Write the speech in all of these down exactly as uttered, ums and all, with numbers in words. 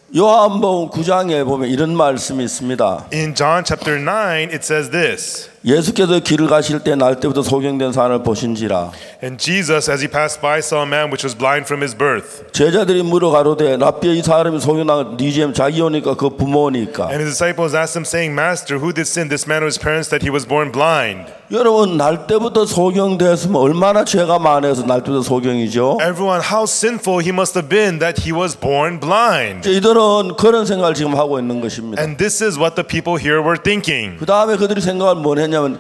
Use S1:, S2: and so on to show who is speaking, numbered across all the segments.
S1: 요한복음 구 장에 보면 이런 말씀이 있습니다.
S2: In John chapter nine, it says this.
S1: 예수께서 길을 가실 때 날 때부터 소경된 사람을 보신지라.
S2: And Jesus, as he passed by, saw a man which was blind from his birth.
S1: 제자들이 물어 가로되 라삐 이 사람이 소경난 니잼 자기 오니까 그 부모니까.
S2: And his disciples asked him, saying, Master, who did sin, this man or his parents, that he was born blind?
S1: 여러분 날 때부터 소경됐으면 얼마나 죄가 많아서 날 때부터 소경이죠.
S2: Everyone, how sinful he must have been that he was born blind.
S1: 이들은 그런 생각을 지금 하고 있는 것입니다.
S2: And this is what the people here were thinking.
S1: 그 다음에 그들이 생각을 뭘 했냐면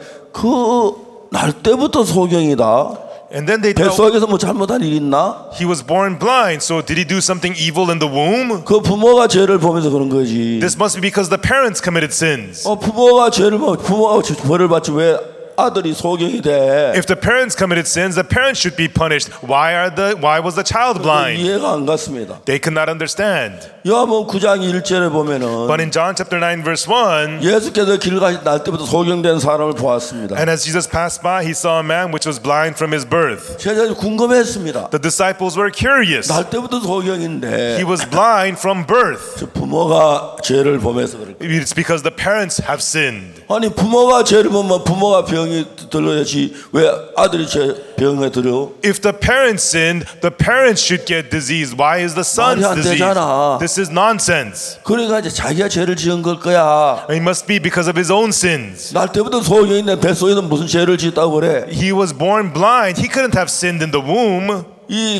S1: 그 날 때부터 소경이다.
S2: And then they thought,
S1: 뱃속에서 뭐 잘못한 일 있나?
S2: he was born blind, so did he do something evil in the womb?
S1: 그 부모가 죄를 보면서 그런 거지.
S2: This must be because the parents committed sins.
S1: 어 부모가 죄를 보면 부모가 벌을 받지 왜 아들이 소경이 돼?
S2: If the parents committed sins, the parents should be punished. Why are the why was the child blind?
S1: 이해가 안 갔습니다.
S2: They could not understand.
S1: 요한복음 구 장 일 절에 보면은
S2: But in John chapter nine verse one,
S1: 예수께서 길 가실 날 때부터 소경된 사람을 보았습니다.
S2: and as Jesus passed by, he saw a man which was blind from his birth.
S1: 제자들이 궁금했습니다.
S2: The disciples were curious.
S1: 날 때부터 소경인데
S2: He was blind from birth.
S1: 저 부모가 죄를 보면서 그럴 거예요.
S2: It's because the parents have sinned.
S1: 아니 부모가 죄를 보면 부모가 병이 들어야지 왜 아들이 죄 병에 들어?
S2: If the parents sinned, the parents should get disease. Why is the son's
S1: 말이 안
S2: disease?
S1: 되잖아.
S2: This is nonsense.
S1: 그러니까 이제 자기가 죄를 지은 걸 거야.
S2: It must be because of his own sins.
S1: 날 때부터 소경인데 뱃속에서 무슨 죄를 짓다고 그래?
S2: He was born blind. He couldn't have sinned in the womb.
S1: 이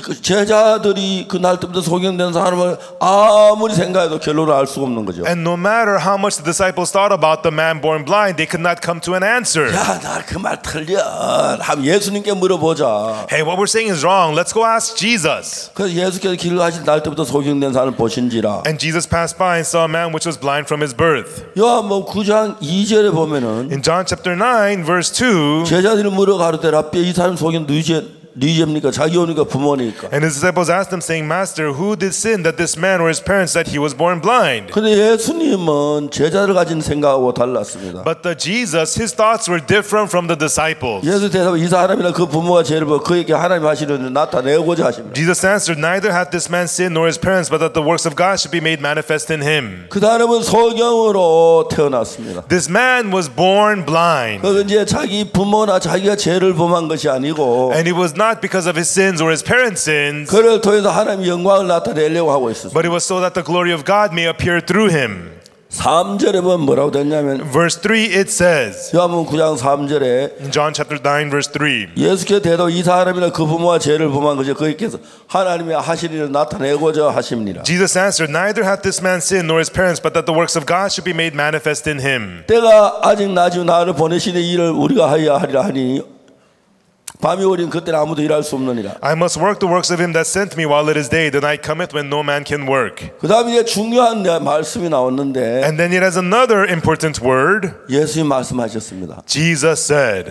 S1: 제자들이 그 날 때부터 소경된 사람을 아무리 생각해도 결론을 알 수가 없는 거죠.
S2: And no matter how much the disciples thought about the man born blind, they could not come to an answer.
S1: 야, 나 그 말 틀려. 한번 예수님께 물어보자.
S2: Hey, what we're saying is wrong. Let's go ask Jesus.
S1: 그래서 예수께서 길을 가실 날 때부터 소경된 사람을 보신지라.
S2: And Jesus passed by and saw a man which was blind from his birth.
S1: 요한복음 구 장 이 절에 보면은
S2: In John chapter nine verse two,
S1: 제자들이 물어 가로되 라삐 이 사람 소경 누이 죄 네 죄입니까? 자기 오니까 부모니까.
S2: and his disciples asked him, saying, Master, who did sin, that this man or his parents, that he was born blind?
S1: 근데 예수님은 제자들 가진 생각하고 달랐습니다.
S2: But the Jesus, his thoughts were different from the disciples.
S1: 예수 대답 이 사람이나 그 부모가 죄를 보고 그에게 하나님 하시는 나타내고자 하십니다.
S2: Jesus answered, Neither hath this man sinned nor his parents, but that the works of God should be made manifest in him.
S1: 그 사람은 소경으로 태어났습니다.
S2: This man was born blind.
S1: 그 이제 자기 부모나 자기가 죄를 범한 것이 아니고
S2: And it was not because of his sins or his parents' sins,
S1: 그를 통해서 하나님의 영광을 나타내려고 하고 있었어요.
S2: but it was so that the glory of God may appear through him.
S1: 삼 절에 보면 뭐라고 됐냐면
S2: Verse three, it says,
S1: 요한복음 구 장 삼 절에
S2: in John chapter nine verse three,
S1: 예수께서 대답 이 사람이나 그 부모가 죄를 범한 것이 그에게서 하나님의 하실 일을 나타내고자 하십니다.
S2: Jesus answered, Neither hath this man sinned nor his parents, but that the works of God should be made manifest in him.
S1: 때가 아직 나지 나를 보내시는 일을 우리가 하여야 하리라 하니 밤이 오린 그때는 아무도 일할 수 없느니라.
S2: I must work the works of him that sent me while it is day. The night cometh when no man can work.
S1: 그 다음에 이제 중요한 말씀이 나왔는데
S2: And then it has another important word.
S1: 예수님 말씀하셨습니다.
S2: Jesus said,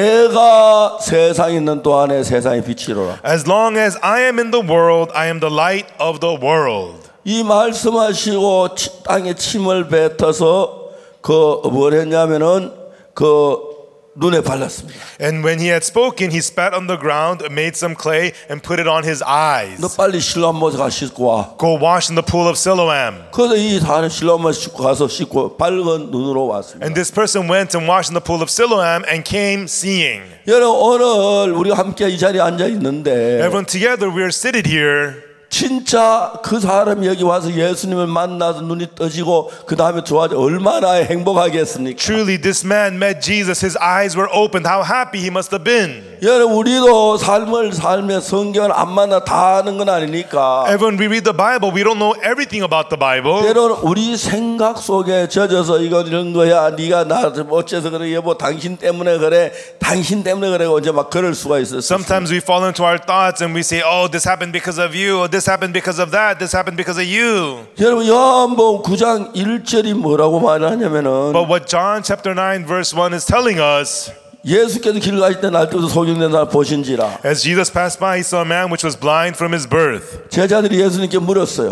S1: 내가 세상에 있는 동안에 세상의 빛이로라.
S2: As long as I am in the world, I am the light of the world.
S1: 이 말씀하시고 땅에 침을 뱉어서 그 뭘 했냐면은 그 눈에 발랐습니다.
S2: And when he had spoken, he spat on the ground, made some clay, and put it on his eyes.
S1: 너 빨리 실로암 모자 씻고 와.
S2: Go wash in the pool of Siloam.
S1: 그래서 이 사람 실로암 씻고 가서 씻고 밝은 눈으로 왔습니다.
S2: And this person went and washed in the pool of Siloam and came seeing.
S1: 여러분 오늘 우리가 함께 이 자리에 앉아 있는데
S2: Everyone together, we are seated here.
S1: 진짜 그 사람이 여기 와서 예수님을 만나서 눈이 떠지고 그 다음에 좋아져 얼마나 행복하겠습니까?
S2: Truly, this man met Jesus. His eyes were opened. How happy he must have been.
S1: 여러분 우리도 삶을 살며 성경을 안 만나 다 아는 건 아니니까
S2: Everyone, we read the Bible. We don't know everything about the Bible.
S1: 때로는 우리 생각 속에 젖어서 이거 이런 거야 네가 나 어째서 그래 여보 당신 때문에 그래 당신 때문에 그래 언제 막 그럴 수가 있어요.
S2: Sometimes we fall into our thoughts and we say, oh, this happened because of you, or this happened because of that, this happened because of you.
S1: 여러분 요한복음 구 장 일 절이 뭐라고 말하냐면은
S2: But what John chapter nine verse one is telling us,
S1: 예수께서 길 가실 때 날 때부터 소경된 사람 보신지라
S2: as Jesus passed by, he saw a man which was blind from his birth.
S1: 제자들이 예수님께 물었어요.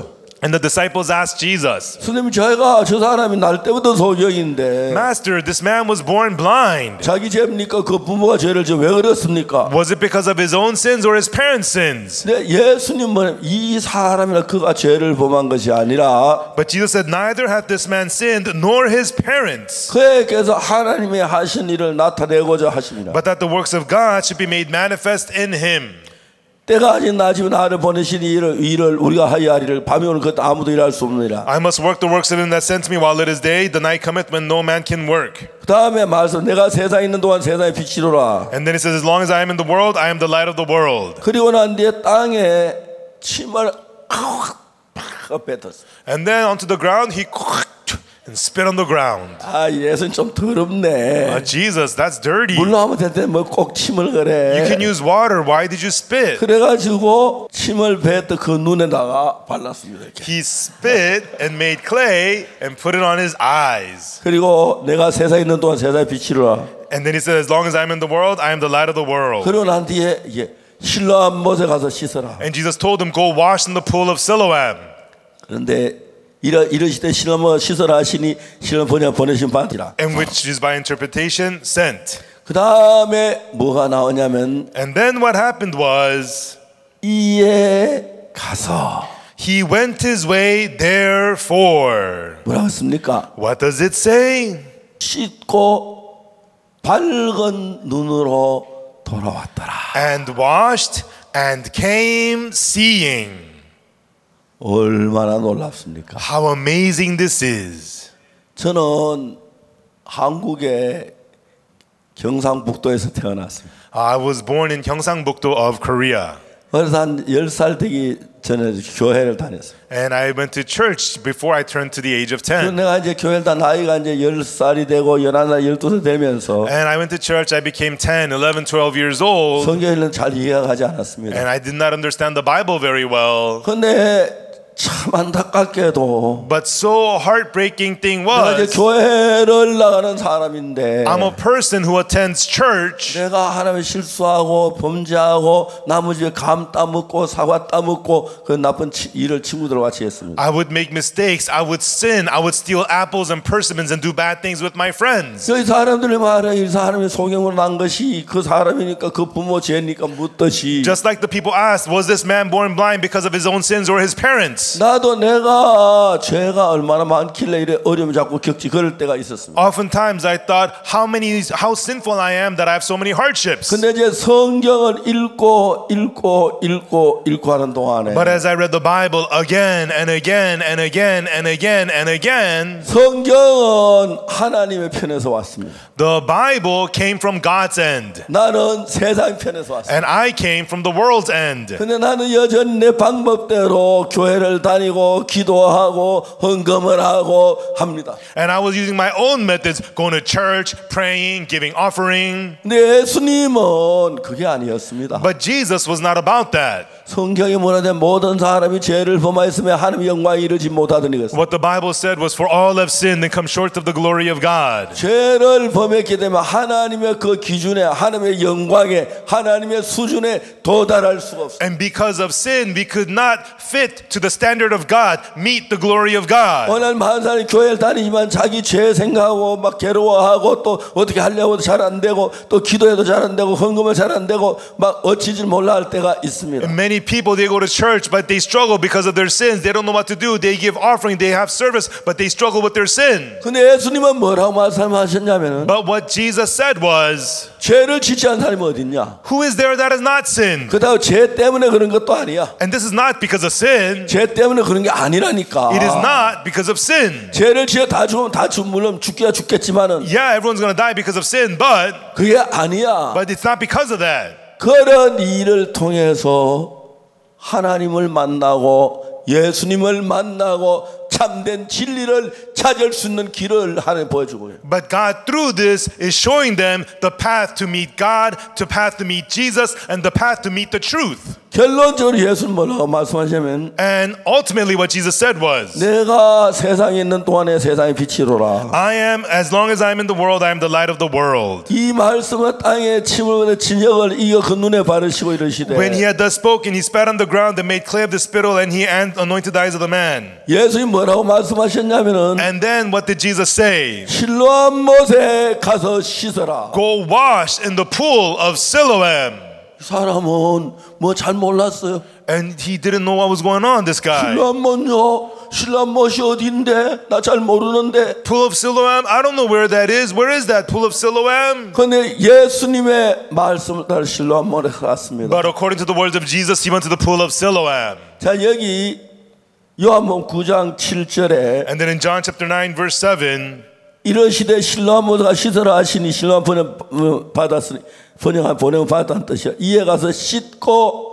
S2: And the disciples asked Jesus,
S1: 선생님, 제가 저 사람이 날 때부터 소경인데
S2: Master, this man was born blind.
S1: 자기 죄입니까? 그 부모가 죄를 져 왜 그랬습니까?
S2: Was it because of his own sins or his parents' sins?
S1: 근데 예수님은 이 사람이나 그가 죄를 범한 것이 아니라
S2: But Jesus said, neither hath this man sinned nor his parents,
S1: 그에게서 하나님이 하신 일을 나타내고자 하십니다.
S2: but that the works of God should be made manifest in him.
S1: 때가 아직 나지면 나를 보내신 일을, 일을 우리가 하여 하리를 밤이 오는 것 아무도 일할 수 없느니라.
S2: I must work the works of him that sent me while it is day. The night cometh when no man can work.
S1: 그 다음에 말씀 내가 세상에 있는 동안 세상의 빛이로라.
S2: And then he says, as long as I am in the world, I am the light of the world.
S1: 그리고 난 뒤에 땅에 침을 팍 뱉었어.
S2: And then onto the ground, he and spit on the ground.
S1: 아, 예수는 좀 더럽네.
S2: Uh, Jesus, that's dirty.
S1: 물로 하면 되는데 뭐 꼭 침을 그래.
S2: You can use water. Why did you spit?
S1: 그래가지고 침을 뱉어 그 눈에다가 발랐습니다. 이렇게.
S2: He spit and made clay and put it on his eyes.
S1: 그리고 내가 세상에 있는 동안 세상의 빛이로라.
S2: And then he said, as long as I'm in the world, I am the light of the world.
S1: 그리고 난 뒤에 이게 실로암 못에 가서 씻어라.
S2: And Jesus told him, go wash in the pool of Siloam.
S1: 그런데 이러 이러시되 실로암 씻어라 하시니 실로암 번역 보내신 바니라.
S2: And which is by interpretation sent.
S1: 그 다음에 뭐가 나오냐면
S2: And then what happened was
S1: 이에 가서
S2: he went his way therefore.
S1: 뭐라고 했습니까?
S2: What does it say?
S1: 씻고 밝은 눈으로 돌아왔더라.
S2: And washed and came seeing.
S1: 얼마나 놀랍습니까?
S2: How amazing this is.
S1: 저는 한국의 경상북도에서 태어났습니다.
S2: I was born in Gyeongsangbuk-do of Korea.
S1: 그래서 한 열 살 되기 전에 교회를 다녔어요.
S2: And I went to church before I turned to the age of
S1: 그래서
S2: ten.
S1: 내가 이제 교회를 다 나이가 이제 열 살이 되고 열한 살, 열두 살 되면서
S2: And I went to church, I became ten, eleven, twelve years old.
S1: 성경을 잘 이해하지 않았습니다.
S2: And I did not understand the Bible very well.
S1: 근데 참 안타깝게도
S2: But so heartbreaking thing
S1: 내가 이제
S2: was,
S1: 교회를 나가는 사람인데
S2: I'm a person who attends church.
S1: 내가 하나님 실수하고 범죄하고 나무 집에 감 따먹고 사과 따먹고 그 나쁜 치, 일을 친구들과 같이 했습니다.
S2: I would make mistakes. I would sin. I would steal apples and persimmons and do bad things with my friends.
S1: 이 사람들이 말해 이 사람이 소경으로 난 것이 그 사람이니까 그 부모 죄니까 묻듯이
S2: Just like the people asked, was this man born blind because of his own sins or his parents?
S1: 나도 내가 죄가 얼마나 많길래 이래 어려움을 자꾸 겪지 그럴 때가 있었습니다.
S2: Oftentimes I thought how many how sinful I am that I have so many hardships.
S1: 근데 이제 성경을 읽고 읽고 읽고 읽고 하는 동안에
S2: But as I read the Bible again and again and again and again and again,
S1: 성경은 하나님의 편에서 왔습니다.
S2: the Bible came from God's end
S1: 나는 세상 편에서 왔습니다.
S2: and I came from the world's end.
S1: 근데 나는 여전히 내 방법대로 교회를 다니고 기도하고 헌금을 하고 합니다.
S2: And I was using my own methods, going to church, praying, giving offering.
S1: 근데 예수님은 그게 아니었습니다.
S2: But Jesus was not about that.
S1: 성경에 뭐라되 모든 사람이 죄를 범하였으며 하나님의 영광에 이르지 못하더니 그랬어요.
S2: What the Bible said was, for all have sinned and come short of the glory of God.
S1: 죄를 범했기 때문에 하나님의 그 기준에 하나님의 영광에 하나님의 수준에 도달할 수가 없어요.
S2: And because of sin, we could not fit to the standard of God, meet the glory of God.
S1: 오늘 많은 사람이 교회를 다니지만 자기 죄 생각하고 막 괴로워하고 또 어떻게 하려고 잘 안 되고 또 기도해도 잘 안 되고 헌금을 잘 안 되고 막 어찌질 몰라 할 때가 있습니다.
S2: And many people, they go to church, but they struggle because of their sins. They don't know what to do. They give offering, they have service, but they struggle with their sin.
S1: 근데 예수님은 뭐라고 말씀하셨냐면은
S2: But what Jesus said was,
S1: 죄를 짓지 않은 사람이 어딨냐?
S2: who is there that has not sinned?
S1: 그다음 죄 때문에 그런 것도 아니야.
S2: And this is not because of sin.
S1: 죄 때문에 그런 게 아니라니까.
S2: It is not because of sin.
S1: 죄를 지어 다 죽으면 다 죽, 물론 죽기야 죽겠지만은
S2: Yeah, everyone's going to die because of sin, but
S1: 그게 아니야.
S2: but it's not because of that.
S1: 그런 일을 통해서 하나님을 만나고 예수님을 만나고 참된 진리를 찾을 수 있는 길을 하나님 보여주고요.
S2: But God through this is showing them the path to meet God, the path to meet Jesus, and the path to meet the truth.
S1: 결론적으로 예수는 뭐라고 말씀하시냐면
S2: And ultimately what Jesus said was,
S1: 내가 세상에 있는 동안에 세상의 빛이로라.
S2: I am, as long as I am in the world, I am the light of the world.
S1: 이 말씀은 땅에 침을 진역을 이어 그 눈에 바르시고 이르시되
S2: When he had thus spoken, he spat on the ground and made clay of the spittle, and he anointed the eyes of the man.
S1: 예수님 뭐라고 말씀하셨냐면은
S2: And then what did Jesus say?
S1: 실로암 못에 가서 씻어라.
S2: Go wash in the pool of Siloam.
S1: 이 사람은 뭐 잘 몰랐어요.
S2: And he didn't know what was going on, this guy.
S1: 실로암 못요. 실로암 못이 어디인데 나 잘 모르는데.
S2: Pool of Siloam? I don't know where that is. Where is that pool of Siloam?
S1: 근데 예수님의 말씀을 따라 실로암 못에 갔습니다.
S2: But according to the words of Jesus, he went to the pool of Siloam.
S1: 자 여기 요한복음 구 장 칠 절에
S2: And then in John chapter nine, verse seven,
S1: 이러시되 실로암 못가 씻으라 하시니 실로암 번영 받았으니 번영한 번영 받았다는 뜻이야. 이에 가서 씻고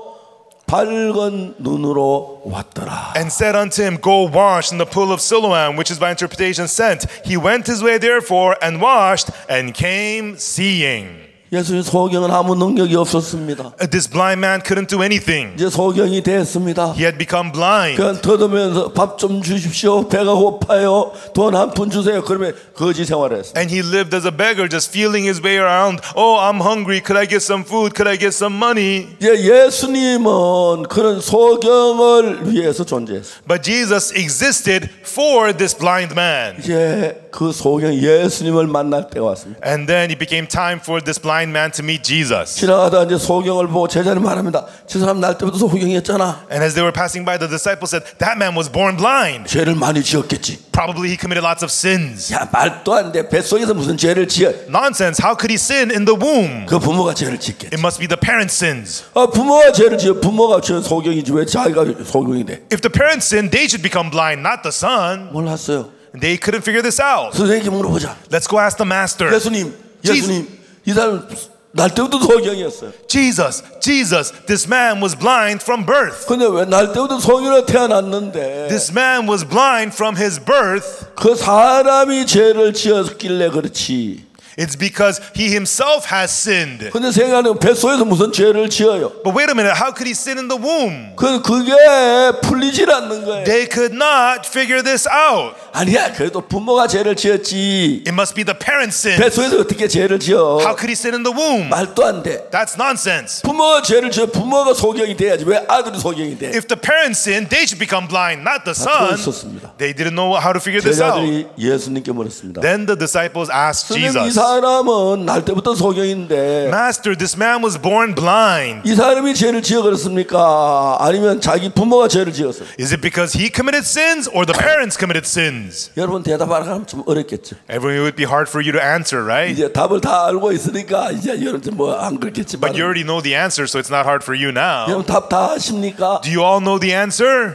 S1: 밝은 눈으로 왔더라.
S2: and said unto him, Go wash in the pool of Siloam, which is by interpretation sent. He went his way therefore and washed and came seeing.
S1: 예수님 소경은 아무 능력이 없었습니다.
S2: This blind man couldn't do anything.
S1: 이제 소경이 됐습니다.
S2: He had become blind.
S1: 그냥 더듬으면서 밥 좀 주십시오. 배가 고파요. 돈 한 푼 주세요. 그러면 거지 생활했어요.
S2: And he lived as a beggar, just feeling his way around. Oh, I'm hungry. Could I get some food? Could I get some money?
S1: 이제 예수님은 그런 소경을 위해서 존재했어요.
S2: But Jesus existed for this blind man.
S1: 이제 그 소경이 예수님을 만날 때가 왔습니다.
S2: And then it became time for this blind man to meet Jesus.
S1: 지나가다 이제 소경을 보고 제자는 말합니다. 저 사람 날 때부터 소경이었잖아.
S2: And as they were passing by, the disciples said, That man was born blind.
S1: 죄를 많이 지었겠지.
S2: Probably he committed lots of sins.
S1: 야 말도 안 돼. 뱃속에서 무슨 죄를 지어?
S2: Nonsense. How could he sin in the womb?
S1: 그 부모가 죄를 짓겠지.
S2: It must be the parents' sins.
S1: 아 부모가 죄를 지어 부모가 죄 소경이지 왜 자기가 소경이 돼?
S2: If the parents sin, they should become blind, not the son.
S1: 몰랐어요.
S2: They couldn't figure this out.
S1: 선생님께 물어보자.
S2: Let's go ask the master.
S1: 예수님, 예수님, 이 사람 날 때부터 소경이었어요.
S2: Jesus, Jesus, this man was blind from birth.
S1: 근데 왜 날 때부터 소경으로 태어났는데
S2: This man was blind from his birth.
S1: 그 사람이 죄를 지었길래 그렇지.
S2: It's because he himself has sinned.
S1: 근데 생각하면 뱃속에서 무슨 죄를 지어요?
S2: But wait a minute, how could he sin in the womb?
S1: 그 그게 풀리질 않는 거예요.
S2: They could not figure this out.
S1: 아니야, 그래도 부모가 죄를 지었지.
S2: It must be the parents' sin.
S1: 뱃속에서 어떻게 죄를 지어?
S2: How could he sin in the womb?
S1: 말도 안 돼.
S2: That's nonsense.
S1: 부모가 죄를 지어 부모가 소경이 돼야지. 왜 아들이 소경이 돼?
S2: If the parents sin, they should become blind, not the son.
S1: 있었습니다.
S2: They didn't know how to figure this out.
S1: 제자들이 예수님께 물었습니다.
S2: Then the disciples asked
S1: 선생님, 이
S2: Jesus,
S1: 사람은 날 때부터 소경인데
S2: Master, this man was born blind.
S1: 이 사람이 죄를 지어 그렇습니까? 아니면 자기 부모가 죄를 지었어요?
S2: Is it because he committed sins or the parents committed sins?
S1: 여러분 대답하기는 좀 어렵겠죠.
S2: Everyone, it would be hard for you to answer, right?
S1: 이제 답을 다 알고 있으니까 이제 여러분 뭐안 그렇겠지만
S2: But you already know the answer, so it's not hard for you now.
S1: 여러분 답 다 아십니까?
S2: Do you all know the answer?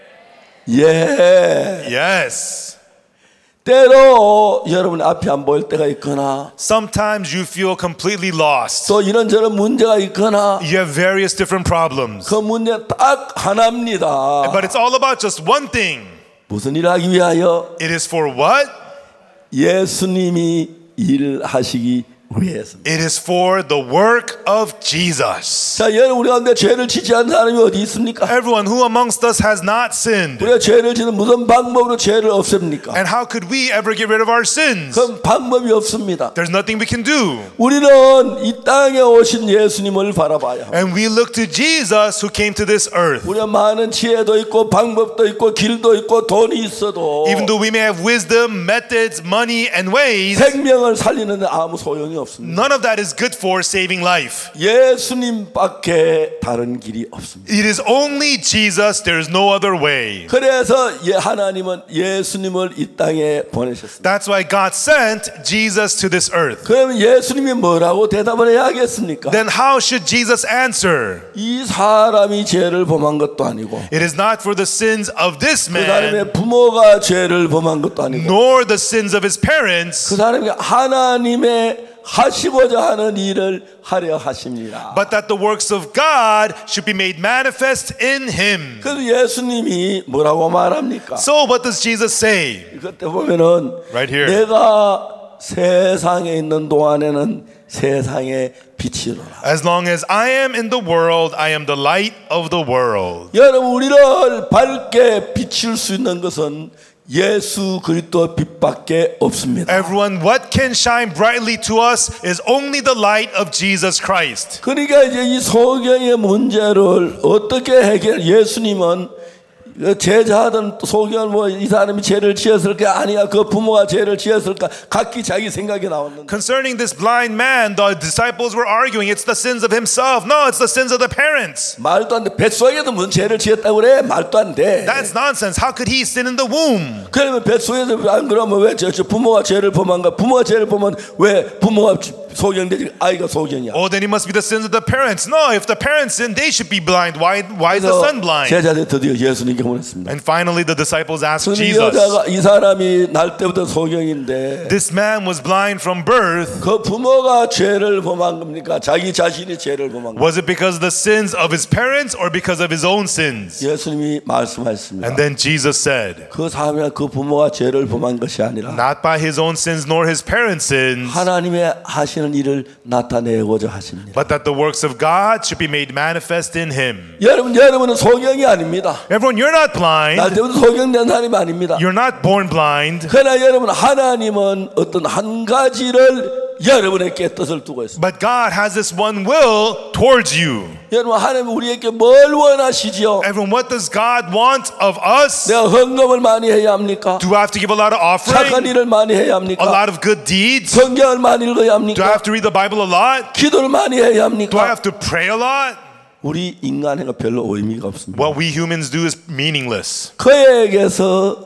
S1: 예.
S2: Yes.
S1: 때로 여러분 앞이 안 보일 때가 있거나
S2: Sometimes you feel completely lost.
S1: 또 이런저런 문제가 있거나
S2: You have various different problems.
S1: 그 문제 딱 하나입니다.
S2: But it's all about just one thing.
S1: 무슨 일을 하기 위하여?
S2: It is for what?
S1: 예수님이 일하시기 위해서.
S2: It is for the work of Jesus.
S1: 자, 여러분 우리 가운데 죄를 지지 않는 사람이 어디 있습니까?
S2: Everyone who amongst us has not sinned.
S1: 우리가 죄를 지는 무슨 방법으로 죄를 없앱니까?
S2: And how could we ever get rid of our sins?
S1: 그 방법이 없습니다.
S2: There's nothing we can do.
S1: 우리는 이 땅에 오신 예수님을 바라봐야.
S2: And we look to Jesus who came to this earth.
S1: 우리가 많은 지혜도 있고 방법도 있고 길도 있고 돈이 있어도
S2: Even though we may have wisdom, methods, money, and ways,
S1: 생명을 살리는데 아무 소용이 없습니다.
S2: none of that is good for saving life.
S1: 예수님밖에 다른 길이 없습니다.
S2: It is only Jesus. There is no other way.
S1: 그래서 예, 하나님은 예수님을 이 땅에 보내셨습니다.
S2: That's why God sent Jesus to this earth.
S1: 그러면 예수님이 뭐라고 대답을 해야 하겠습니까?
S2: Then how should Jesus answer?
S1: 이 사람이 죄를 범한 것도 아니고
S2: It is not for the sins of this
S1: 그
S2: man,
S1: 사람의 부모가 죄를 범한 것도 아니고
S2: nor the sins of his parents,
S1: 그 사람이 하나님의 하시고자 하는 일을 하려 하십니다.
S2: but that the works of God should be made manifest in him.
S1: 그래서 예수님이 뭐라고 말합니까?
S2: So what does Jesus say?
S1: 그때 보면은
S2: Right here.
S1: 내가 세상에 있는 동안에는 세상의 빛이로라.
S2: As long as I am in the world, I am the light of the world.
S1: 여러분, 우리를 밝게 비출 수 있는 것은 예수 그리스도 빛밖에 없습니다.
S2: Everyone, what can shine brightly to us is only the light of Jesus Christ.
S1: 그러니까 이제 이 소경의 문제를 어떻게 해결? 예수님은 제자들은 소경을 뭐 이 사람이 죄를 지었을까 아니야 그 부모가 죄를 지었을까 각기 자기 생각이 나왔는데
S2: Concerning this blind man, the disciples were arguing, it's the sins of himself. No, it's the sins of the parents.
S1: 말도 안 돼. 뱃속에도 무슨 죄를 지었다고 그래? 말도 안 돼.
S2: That's nonsense. How could he sin in the womb?
S1: 그러면 뱃속에서 안 그러면 왜 저 부모가 죄를 범한가? 부모가 죄를 범하면 왜 부모가 소경되지 아이가 소경이야?
S2: Oh, then it must be the sins of the parents. No, if the parents sin, they should be blind. Why, why is the son blind?
S1: 제자들 드디어 예수님께 물었습니다.
S2: And finally, the disciples asked
S1: 이
S2: Jesus.
S1: 여자가 이 사람이 날 때부터 소경인데
S2: This man was blind from birth.
S1: 그 부모가 죄를 범한 겁니까? 자기 자신이 죄를 범한 겁니까?
S2: Was it because of the sins of his parents or because of his own sins?
S1: 예수님이 말씀하셨습니다.
S2: And then Jesus said,
S1: 그 사람이 그 부모가 죄를 범한 것이 아니라
S2: not by his own sins nor his parents' sins,
S1: 하나님의 하시는 일을 나타내고자 하십니다.
S2: but that the works of God should be made manifest in him.
S1: 여러분, 여러분은 소경이 아닙니다.
S2: Everyone, you're not blind.
S1: 날 때부터 소경된 사람이 아닙니다.
S2: You're not born blind.
S1: 그러나 여러분, 하나님은 어떤 한 가지를 여러분에게 뜻을 두고 있습니다.
S2: But God has this one will towards you.
S1: 여러분, 하나님 우리에게 뭘 원하시죠?
S2: Everyone, what does God want of us?
S1: 내가 헌금을 많이 해야 합니까?
S2: Do I have to give a lot of
S1: 착한
S2: offering?
S1: 일을 많이 해야
S2: A
S1: 합니까?
S2: lot of good deeds?
S1: 성경을 많이 읽어야
S2: Do I
S1: 합니까?
S2: have to read the Bible a lot?
S1: 기도를 많이 해야
S2: Do I
S1: 합니까?
S2: have to pray a lot?
S1: 우리 인간에가 별로 의미가 없습니다.
S2: What we humans do is meaningless.
S1: 그에게서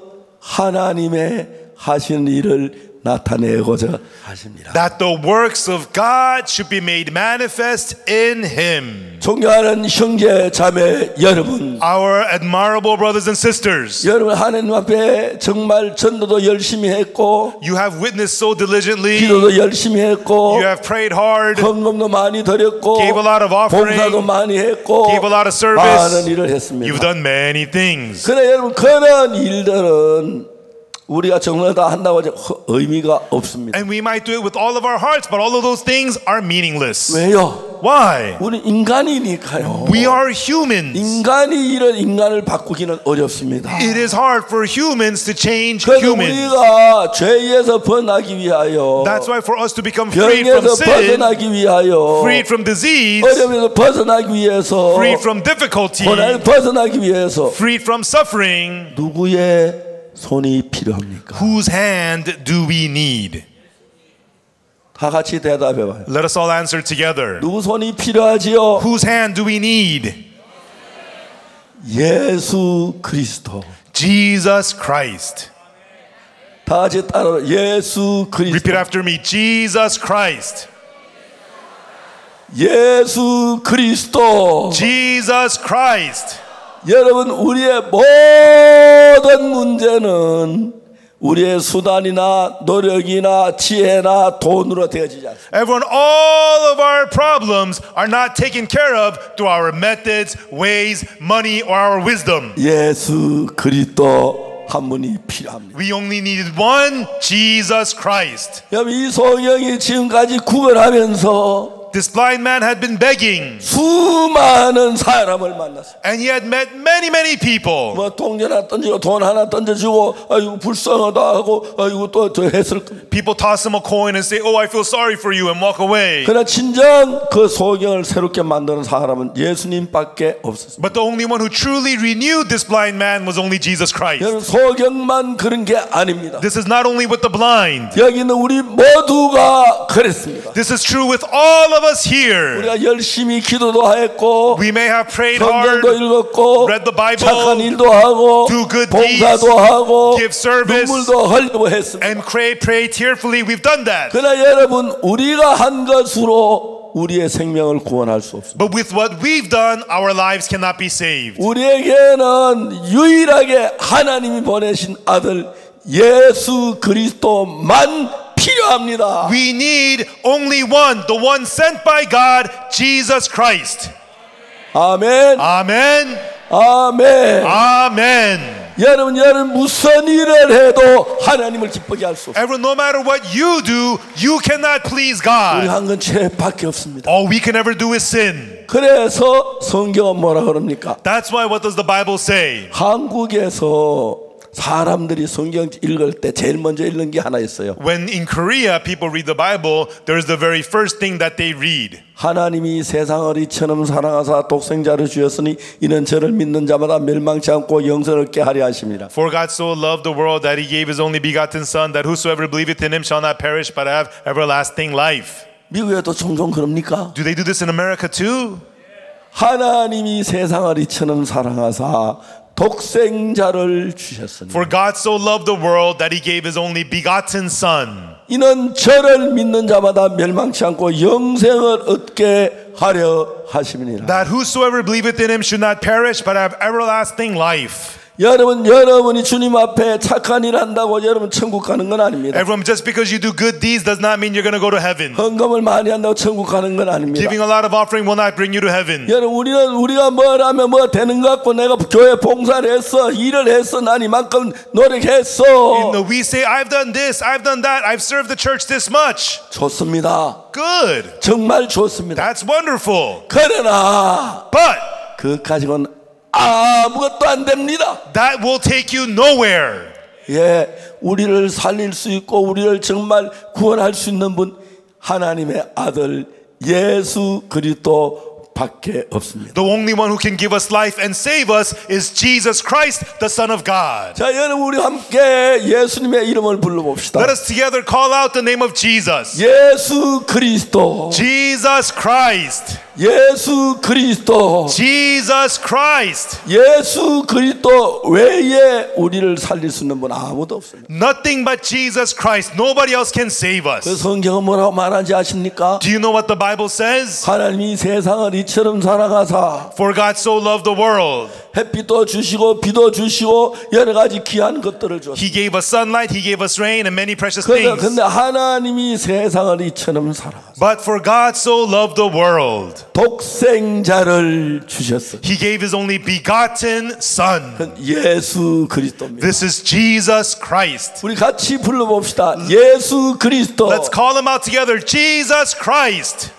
S1: 하나님의 하시는 일을 나타내고자 하십니다.
S2: That the works of God should be made manifest in him.
S1: 존경하는 형제 자매 여러분,
S2: Our admirable brothers and sisters,
S1: 여러분 하나님 앞에 정말 전도도 열심히 했고
S2: you have witnessed so diligently,
S1: 기도도 열심히 했고
S2: you have prayed hard,
S1: 헌금도 많이 드렸고
S2: gave a lot of offering,
S1: 봉사도 많이 했고
S2: gave a lot of service.
S1: 많은 일을 했습니다.
S2: You've done many things.
S1: 그러나 여러분 그런 일들은 우리가 정말 다 한다고 해서 의미가 없습니다.
S2: And we might do it with all of our hearts, but all of those things are meaningless.
S1: 왜요?
S2: Why?
S1: 우리 인간이니까요.
S2: We are humans.
S1: 인간이 이런 인간을 바꾸기는 어렵습니다.
S2: It is hard for humans to change
S1: 그래서
S2: humans.
S1: 우리가 죄에서 벗어나기 위하여
S2: That's why for us to become freed from
S1: 병에서
S2: sin,
S1: 벗어나기 위하여
S2: freed from disease,
S1: 어려움에서 벗어나기 위해서
S2: freed from difficulty,
S1: 고난에서 벗어나기 위해서
S2: freed from suffering,
S1: 누구의 손이 필요합니까?
S2: whose hand do we need?
S1: 다 같이 대답해봐요.
S2: Let us all answer together.
S1: 누구 손이 필요하지요?
S2: Whose hand do we need?
S1: 예수 그리스도.
S2: Jesus Christ.
S1: 다 같이 따라 예수 그리스도.
S2: Repeat after me. Jesus Christ.
S1: 예수 그리스도.
S2: Jesus Christ.
S1: 여러분 우리의 모든 문제는 우리의 수단이나 노력이나 지혜나 돈으로 되어지지 않습니다.
S2: Everyone, all of our problems are not taken care of through our methods, ways, money, or our wisdom.
S1: 예수 그리스도 한 분이 필요합니다.
S2: We only needed one, Jesus Christ.
S1: 여러분 이 소경이 지금까지 구걸하면서
S2: This blind man had been begging,
S1: 수많은 사람을 만났어요.
S2: and he had met many, many people.
S1: 뭐 동전 하나 던지고 돈 하나 던져주고 아이고 불쌍하다 하고 아이고 또 저 했을 겁니다.
S2: People toss him a coin and say, oh, I feel sorry for you, and walk away.
S1: 그러나 진정 그 소경을 새롭게 만드는 사람은 예수님밖에 없었습니다.
S2: But the only one who truly renewed this blind man was only Jesus Christ.
S1: 여러분 소경만 그런 게 아닙니다.
S2: This is not only with the blind.
S1: 여기 있는 우리 모두가 그랬습니다.
S2: This is true with all of us here.
S1: 우리가 열심히 기도도 했고
S2: We may have prayed hard,
S1: 성경도 읽었고
S2: read the Bible,
S1: 착한 일도 하고
S2: do good
S1: 봉사도
S2: deeds,
S1: 하고
S2: give service,
S1: 눈물도 흘리고 했습니다.
S2: and pray, pray tearfully. We've done that.
S1: 그러나 여러분 우리가 한 것으로 우리의 생명을 구원할 수 없습니다.
S2: But with what we've done, our lives cannot be saved.
S1: 우리에게는 유일하게 하나님이 보내신 아들 예수 그리스도만 필요합니다.
S2: We need only one, the one sent by God, Jesus Christ.
S1: 아멘.
S2: Amen.
S1: 아멘.
S2: Amen.
S1: 여러분, 여러분 무슨 일을 해도 하나님을 기쁘게 할 수 없어요.
S2: Everyone, no matter what you do, you cannot please
S1: 우리
S2: God.
S1: 한 건 죄밖에 없습니다.
S2: All we can ever do is sin.
S1: 그래서 성경은 뭐라 그럽니까?
S2: That's why what does the Bible say?
S1: 한국에서 사람들이 성경 읽을 때 제일 먼저 읽는 게 하나 있어요.
S2: When in Korea people read the Bible, there's the very first thing that they read.
S1: 하나님이 세상을 이처럼 사랑하사 독생자를 주셨으니 이는 저를 믿는 자마다 멸망치 않고 영생을 얻게 하려 하심이라.
S2: For God so loved the world that he gave his only begotten Son, that whosoever believeth in him shall not perish but have everlasting life.
S1: 미국에도 종종 그럽니까?
S2: Do they do this in America too?
S1: 하나님이 세상을 이처럼 사랑하사 독생자를 주셨으니
S2: For God so loved the world that he gave his only begotten Son.
S1: 이는 저를 믿는 자마다 멸망치 않고 영생을 얻게 하려 하심이니라.
S2: That whosoever believeth in him should not perish but have everlasting life.
S1: 여러분, 여러분이 주님 앞에 착한 일 한다고 여러분 천국 가는 건 아닙니다.
S2: Everyone, just because you do good deeds does not mean you're going to go to heaven.
S1: 헌금을 많이 한다고 천국 가는 건 아닙니다.
S2: Giving a lot of offering will not bring you to heaven.
S1: 여러분, 우리는 우리가 뭘 하면 뭐 되는 것 같고 내가 교회 봉사를 했어, 일을 했어, 난 이만큼 노력했어.
S2: You know, we say, I've done this, I've done that, I've served the church this much.
S1: 좋습니다.
S2: Good.
S1: 정말 좋습니다.
S2: That's wonderful.
S1: 그러나
S2: But
S1: 그 가지고는 아무것도 안 됩니다.
S2: that will take you nowhere.
S1: 예, 우리를 살릴 수 있고 우리를 정말 구원할 수 있는 분 하나님의 아들 예수 그리스도 밖에 없습니다.
S2: The only one who can give us life and save us is Jesus Christ, the Son of God.
S1: 자, 여러분 우리 함께 예수님의 이름을 불러봅시다.
S2: Let us together call out the name of Jesus.
S1: 예수 그리스도.
S2: Jesus Christ.
S1: 예수 그리스도.
S2: Jesus Christ.
S1: 예수 그리스도 외에 우리를 살릴 수 있는 분 아무도 없습니다.
S2: Nothing but Jesus Christ. Nobody else can save
S1: 그
S2: us.
S1: 성경은 뭐라고 말하는지 아십니까?
S2: Do you know what the Bible says?
S1: 하나님이 세상을 이처럼 사랑하사
S2: For God so loved the world.
S1: 햇빛도 주시고 비도 주시고 여러 가지 귀한 것들을 줬어요.
S2: He gave us sunlight, He gave us rain, and many precious
S1: 그런데,
S2: things.
S1: 근데 하나님이 세상을 이처럼 사랑하사
S2: But for God so loved the world,
S1: 독생자를 주셨어요.
S2: He gave His only begotten Son.
S1: 그건 예수 그리스도입니다.
S2: This is Jesus Christ.
S1: 우리 같이 불러봅시다. 예수 그리스도.
S2: Let's call Him out together. Jesus Christ.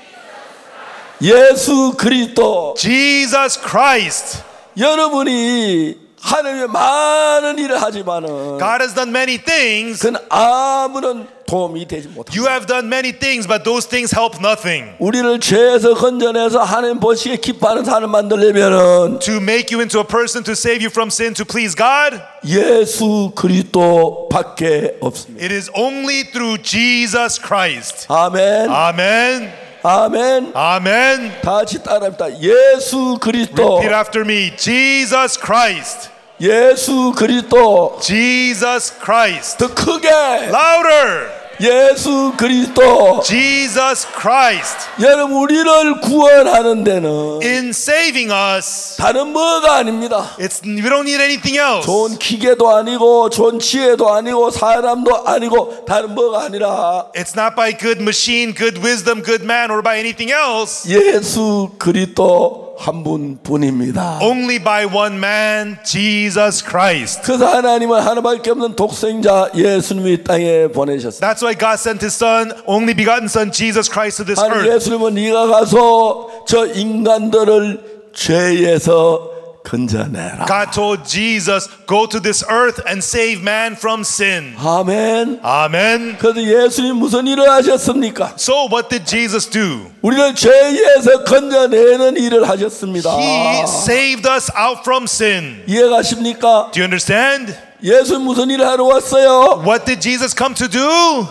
S1: 예수 그리스도.
S2: Jesus Christ.
S1: 여러분이 하나님의 많은 일을 하지만은
S2: God has done many things.
S1: 그건 아무런 도움이 되지 못합니다.
S2: You have done many things, but those things help nothing.
S1: 우리를 죄에서 건져내서 하나님 보시기에 기뻐하는 사람 만들려면은
S2: To make you into a person to save you from sin, to please God,
S1: 예수 그리스도밖에 없습니다.
S2: it is only through Jesus Christ.
S1: 아멘.
S2: Amen.
S1: 아멘.
S2: Amen.
S1: 다 같이 따라합니다. 예수 그리스도.
S2: Repeat after me. Jesus Christ.
S1: 예수 그리스도.
S2: Jesus Christ.
S1: 더 크게.
S2: Louder.
S1: 예수 그리스도.
S2: Jesus Christ.
S1: 여러분 우리를 구원하는 데는
S2: In saving us,
S1: 다른 뭐가 아닙니다.
S2: it's we don't need anything else.
S1: 좋은 기계도 아니고 좋은 지혜도 아니고 사람도 아니고 다른 뭐가 아니라
S2: It's not by good machine, good wisdom, good man, or by anything else.
S1: 예수 그리스도 한 분뿐입니다.
S2: Only by one man, Jesus Christ.
S1: 그래서 하나님은 하나밖에 없는 독생자 예수님이 땅에 보내셨어요.
S2: That's why God sent His Son, only begotten Son, Jesus Christ, to this
S1: 하나님
S2: earth.
S1: 예수님은 네가 가서 저 인간들을 죄에서 건져내라.
S2: God told Jesus, go to this earth and save man from sin.
S1: 아멘.
S2: Amen.
S1: 그래서 예수님 무슨 일을 하셨습니까?
S2: So what did Jesus do?
S1: 우리를 죄에서 건져내는 일을 하셨습니다.
S2: He saved us out from sin.
S1: 이해가십니까?
S2: Do you understand?
S1: 예수님 무슨 일을 하러 왔어요?
S2: What did Jesus come to do?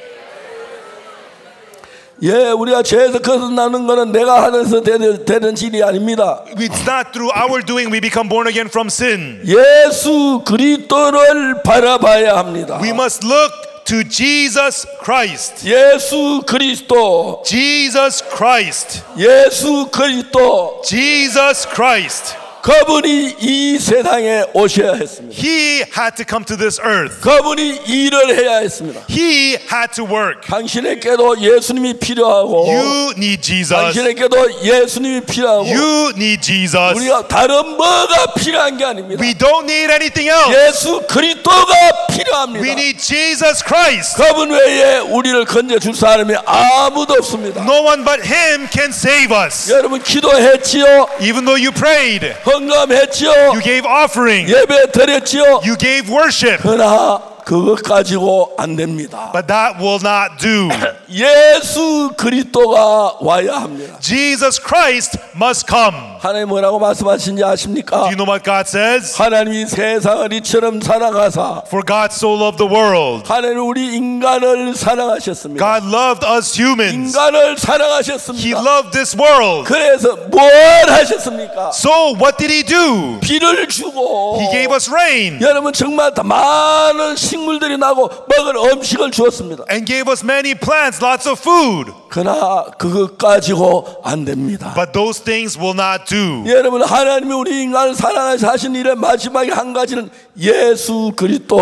S1: 예, 우리가 죄에서 거듭나는 것은 내가 하면서 되는, 되는 일이 아닙니다.
S2: It's not through our doing we become born again from sin.
S1: 예수 그리스도를 바라봐야 합니다.
S2: We must look to Jesus Christ.
S1: 예수 그리스도,
S2: Jesus Christ.
S1: 예수 그리스도.
S2: Jesus Christ.
S1: 그분이 이 세상에 오셔야 했습니다.
S2: He had to come to this earth.
S1: 그분이 일을 해야 했습니다.
S2: He had to work.
S1: 당신에게도 예수님이 필요하고
S2: You need Jesus.
S1: 당신에게도 예수님이 필요하고
S2: You need Jesus.
S1: 우리가 다른 뭐가 필요한 게 아닙니다.
S2: We don't need anything else.
S1: 예수 그리스도가 필요합니다.
S2: We need Jesus Christ.
S1: 그분 외에 우리를 건져줄 사람이 아무도 없습니다.
S2: No one but Him can save us.
S1: 여러분 기도했지요.
S2: Even though you prayed,
S1: 헌금했지요.
S2: you gave offering,
S1: 예배 드렸지요.
S2: you gave worship,
S1: 그러나 그것 가지고 안 됩니다.
S2: but that will not do.
S1: 예수 그리스도가 와야 합니다.
S2: Jesus Christ must come.
S1: 하나님 뭐라고 말씀하신지 아십니까?
S2: Do you know what God says?
S1: 하나님이 세상을 이처럼 사랑하사
S2: For God so loved the world.
S1: 하나님 우리 인간을 사랑하셨습니다.
S2: God loved us humans.
S1: 인간을
S2: He
S1: 사랑하셨습니다.
S2: loved this world.
S1: 그래서 뭘 하셨습니까?
S2: So what did He do?
S1: 비를 주고
S2: He gave us rain
S1: 여러분 정말 다 많은 식물들이 나고 먹을 음식을 주었습니다.
S2: and gave us many plants, lots of food.
S1: 그러나 그것 가지고 안 됩니다.
S2: But those things will not do.
S1: 여러분 하나님이 우리 인간을 사랑하셔 하신 일의 마지막에 한 가지는 예수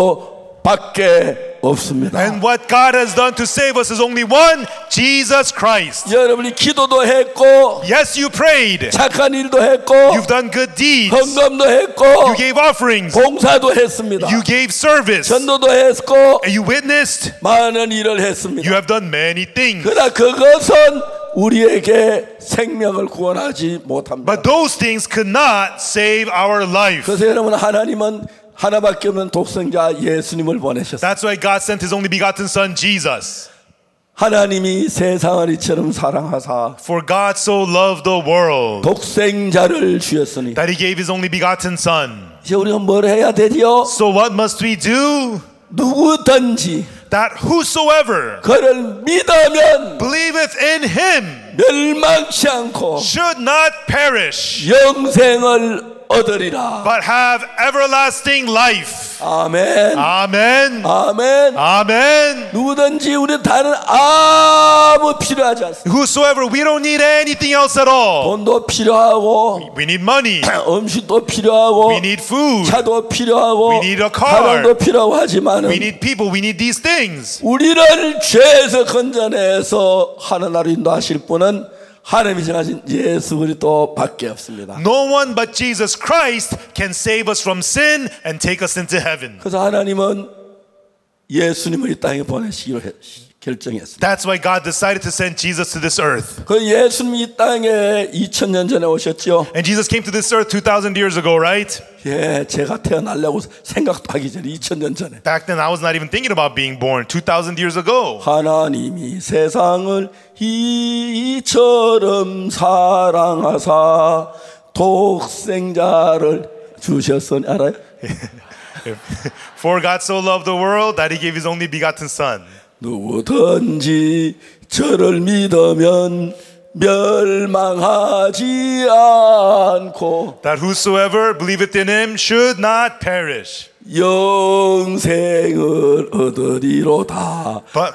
S1: 그리스도밖에 없습니다.
S2: And what God has done to save us is only one, Jesus Christ.
S1: 여러분이 기도도 했고
S2: Yes, you prayed.
S1: 착한 일도 했고
S2: You've done good deeds.
S1: 헌금도 했고
S2: You gave offerings.
S1: 봉사도 했습니다.
S2: You gave service.
S1: 전도도 했고
S2: And you witnessed.
S1: 많은 일을 했습니다.
S2: You have done many things.
S1: 그러나 그것은 우리에게 생명을 구원하지 못합니다.
S2: But those things could not save our life.
S1: 그래서 여러분 하나님은 하나밖에 없는 독생자 예수님을 보내셨습니다.
S2: That's why God sent His only begotten Son, Jesus.
S1: 하나님이 세상을 이처럼 사랑하사
S2: For God so loved the world
S1: 독생자를 주셨으니
S2: that He gave His only begotten Son.
S1: 이제 우리가 뭘 해야 되지요?
S2: So what must we do?
S1: 누구든지
S2: That whosoever
S1: 그를 믿으면
S2: believeth in Him
S1: 멸망치 않고
S2: should not perish,
S1: 영생을 얻으리라.
S2: but have everlasting life.
S1: 아멘.
S2: Amen.
S1: 아멘.
S2: Amen.
S1: 누구든지 우리 다른 아무 필요하지 않습니다.
S2: Whosoever, we don't need anything else at all.
S1: 돈도 필요하고
S2: We need money.
S1: 음식도 필요하고
S2: We need food.
S1: 차도 필요하고
S2: We need a car.
S1: 사람도 필요하고 하지만은
S2: We need people. We need these things.
S1: 우리를 죄에서 건져내서 하나님으로 인도하실 분은 하나님이 정하신 예수 그리스도밖에 없습니다.
S2: No one but Jesus Christ can save us from sin and take us into heaven.
S1: 그래서 하나님은 예수님을 이 땅에 보내시기로 했, 결정했습니다.
S2: That's why God decided to send Jesus to this earth.
S1: 그 예수님이 이 땅에 이천 년 전에 오셨죠.
S2: And Jesus came to this earth two thousand years ago, right?
S1: 예, 제가 태어나려고 생각도 하기 전에 이천 년 전에
S2: Back then, I was not even thinking about being born two thousand years ago.
S1: 하나님이 세상을 이처럼 사랑하사 독생자를 주셨으니 알아요?
S2: For God so loved the world that He gave His only begotten Son.
S1: 누구든지 저를 믿으면 멸망하지 않고
S2: That whosoever believeth in Him should not perish,
S1: 영생을 얻으리로다.
S2: but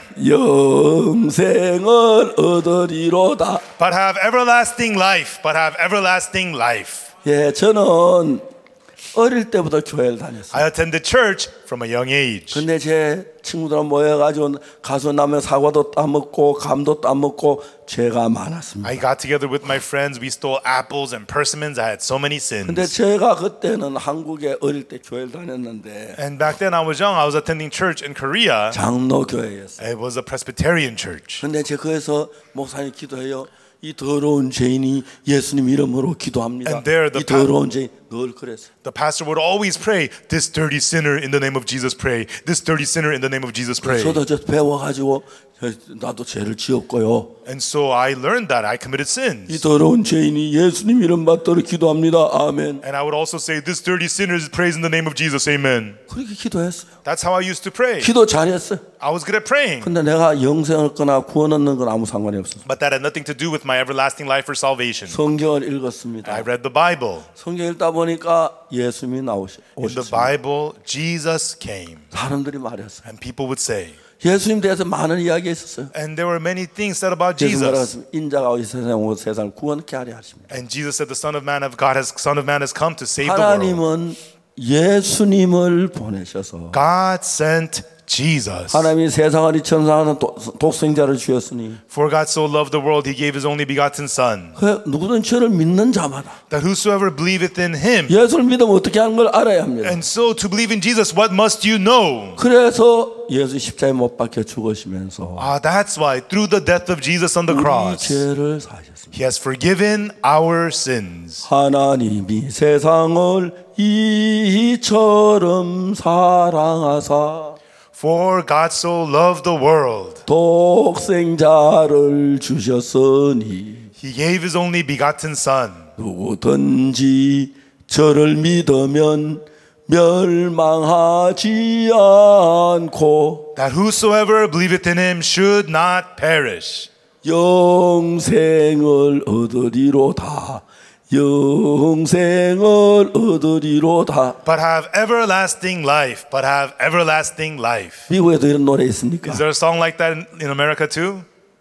S1: 영생을 얻으리로다.
S2: but have everlasting life. But have everlasting life.
S1: 예, 저는 어릴 때부터 교회를 다녔어요.
S2: I attended church from a young age.
S1: 근데 제 친구들 모여가지고 가수 나면 사과도 따먹고 감도 따먹고 죄가 많았습니다.
S2: I got together with my friends. We stole apples and persimmons. I had so many
S1: 근데
S2: sins.
S1: 제가 그때는 한국에 어릴 때 교회를 다녔는데
S2: And back then, I was young. I was attending church in Korea.
S1: 장로교회였어요.
S2: It was a Presbyterian church.
S1: 근데 제가 거기서 목사님 기도해요. 이 더러운 죄인이 예수님 이름으로 기도합니다.
S2: And there the
S1: 이 더러운 죄인 늘 그랬어요.
S2: The pastor would always pray, this dirty sinner in the name of Jesus pray. This dirty sinner in the name of Jesus pray.
S1: 저도 저 배워가지고 나도 죄를 지었고요.
S2: And so I learned that. I committed
S1: 이
S2: sins.
S1: 더러운 죄인이 예수님 이름 받들어 기도합니다. 아멘.
S2: And I would also say, this dirty sinner prays in the name of Jesus. Amen.
S1: 그렇게 기도했어요.
S2: That's how I used to pray.
S1: 기도 잘했어요.
S2: I was good at praying.
S1: 근데 내가 영생을 얻거나 구원 얻는 건 아무 상관이 없었어요.
S2: But that had nothing to do with my everlasting life or salvation.
S1: 성경을 읽었습니다.
S2: I read the Bible.
S1: 성경 읽다 보니까 예수님이 나오시,
S2: In the
S1: 오셨습니다.
S2: Bible, Jesus came.
S1: 사람들이 말했어요.
S2: And people would say,
S1: 예수님 대해서 많은 이야기가 있었어요.
S2: and there were many things said about
S1: 예수님 뭐라고
S2: Jesus.
S1: 했습니까? 인자가 이 세상에 온 세상을 구원케 하려 하십니다.
S2: And Jesus said, the Son of Man of God has Son of Man has come to save the world.
S1: 하나님은 예수님을 보내셔서
S2: God sent Jesus.
S1: 하나님이 세상을 이천사하는 독생자를 주었으니
S2: For God so loved the world, he gave his only begotten Son,
S1: 그 누구든 저를 믿는 자마다
S2: that whosoever believeth in him.
S1: 예수를 믿으면 어떻게 하는 걸 알아야 합니다.
S2: And so to believe in Jesus, what must you know?
S1: 그래서 예수 십자가에 못 박혀 죽으시면서
S2: Ah, that's why through the death of Jesus on the
S1: 우리
S2: cross,
S1: 죄를 사하셨습니다.
S2: he has forgiven our sins.
S1: 하나님이 세상을 이처럼 사랑하사
S2: For God so loved the world,
S1: 독생자를 주셨으니
S2: he gave his only begotten Son,
S1: 누구든지 저를 믿으면 멸망하지 않고
S2: that whosoever believeth in him should not perish,
S1: 영생을 얻으리로다. 영생을 얻으리로다.
S2: but have everlasting life, but have everlasting life.
S1: 미국에도 이런 노래 있습니까?
S2: Is there a song like that in, in America too?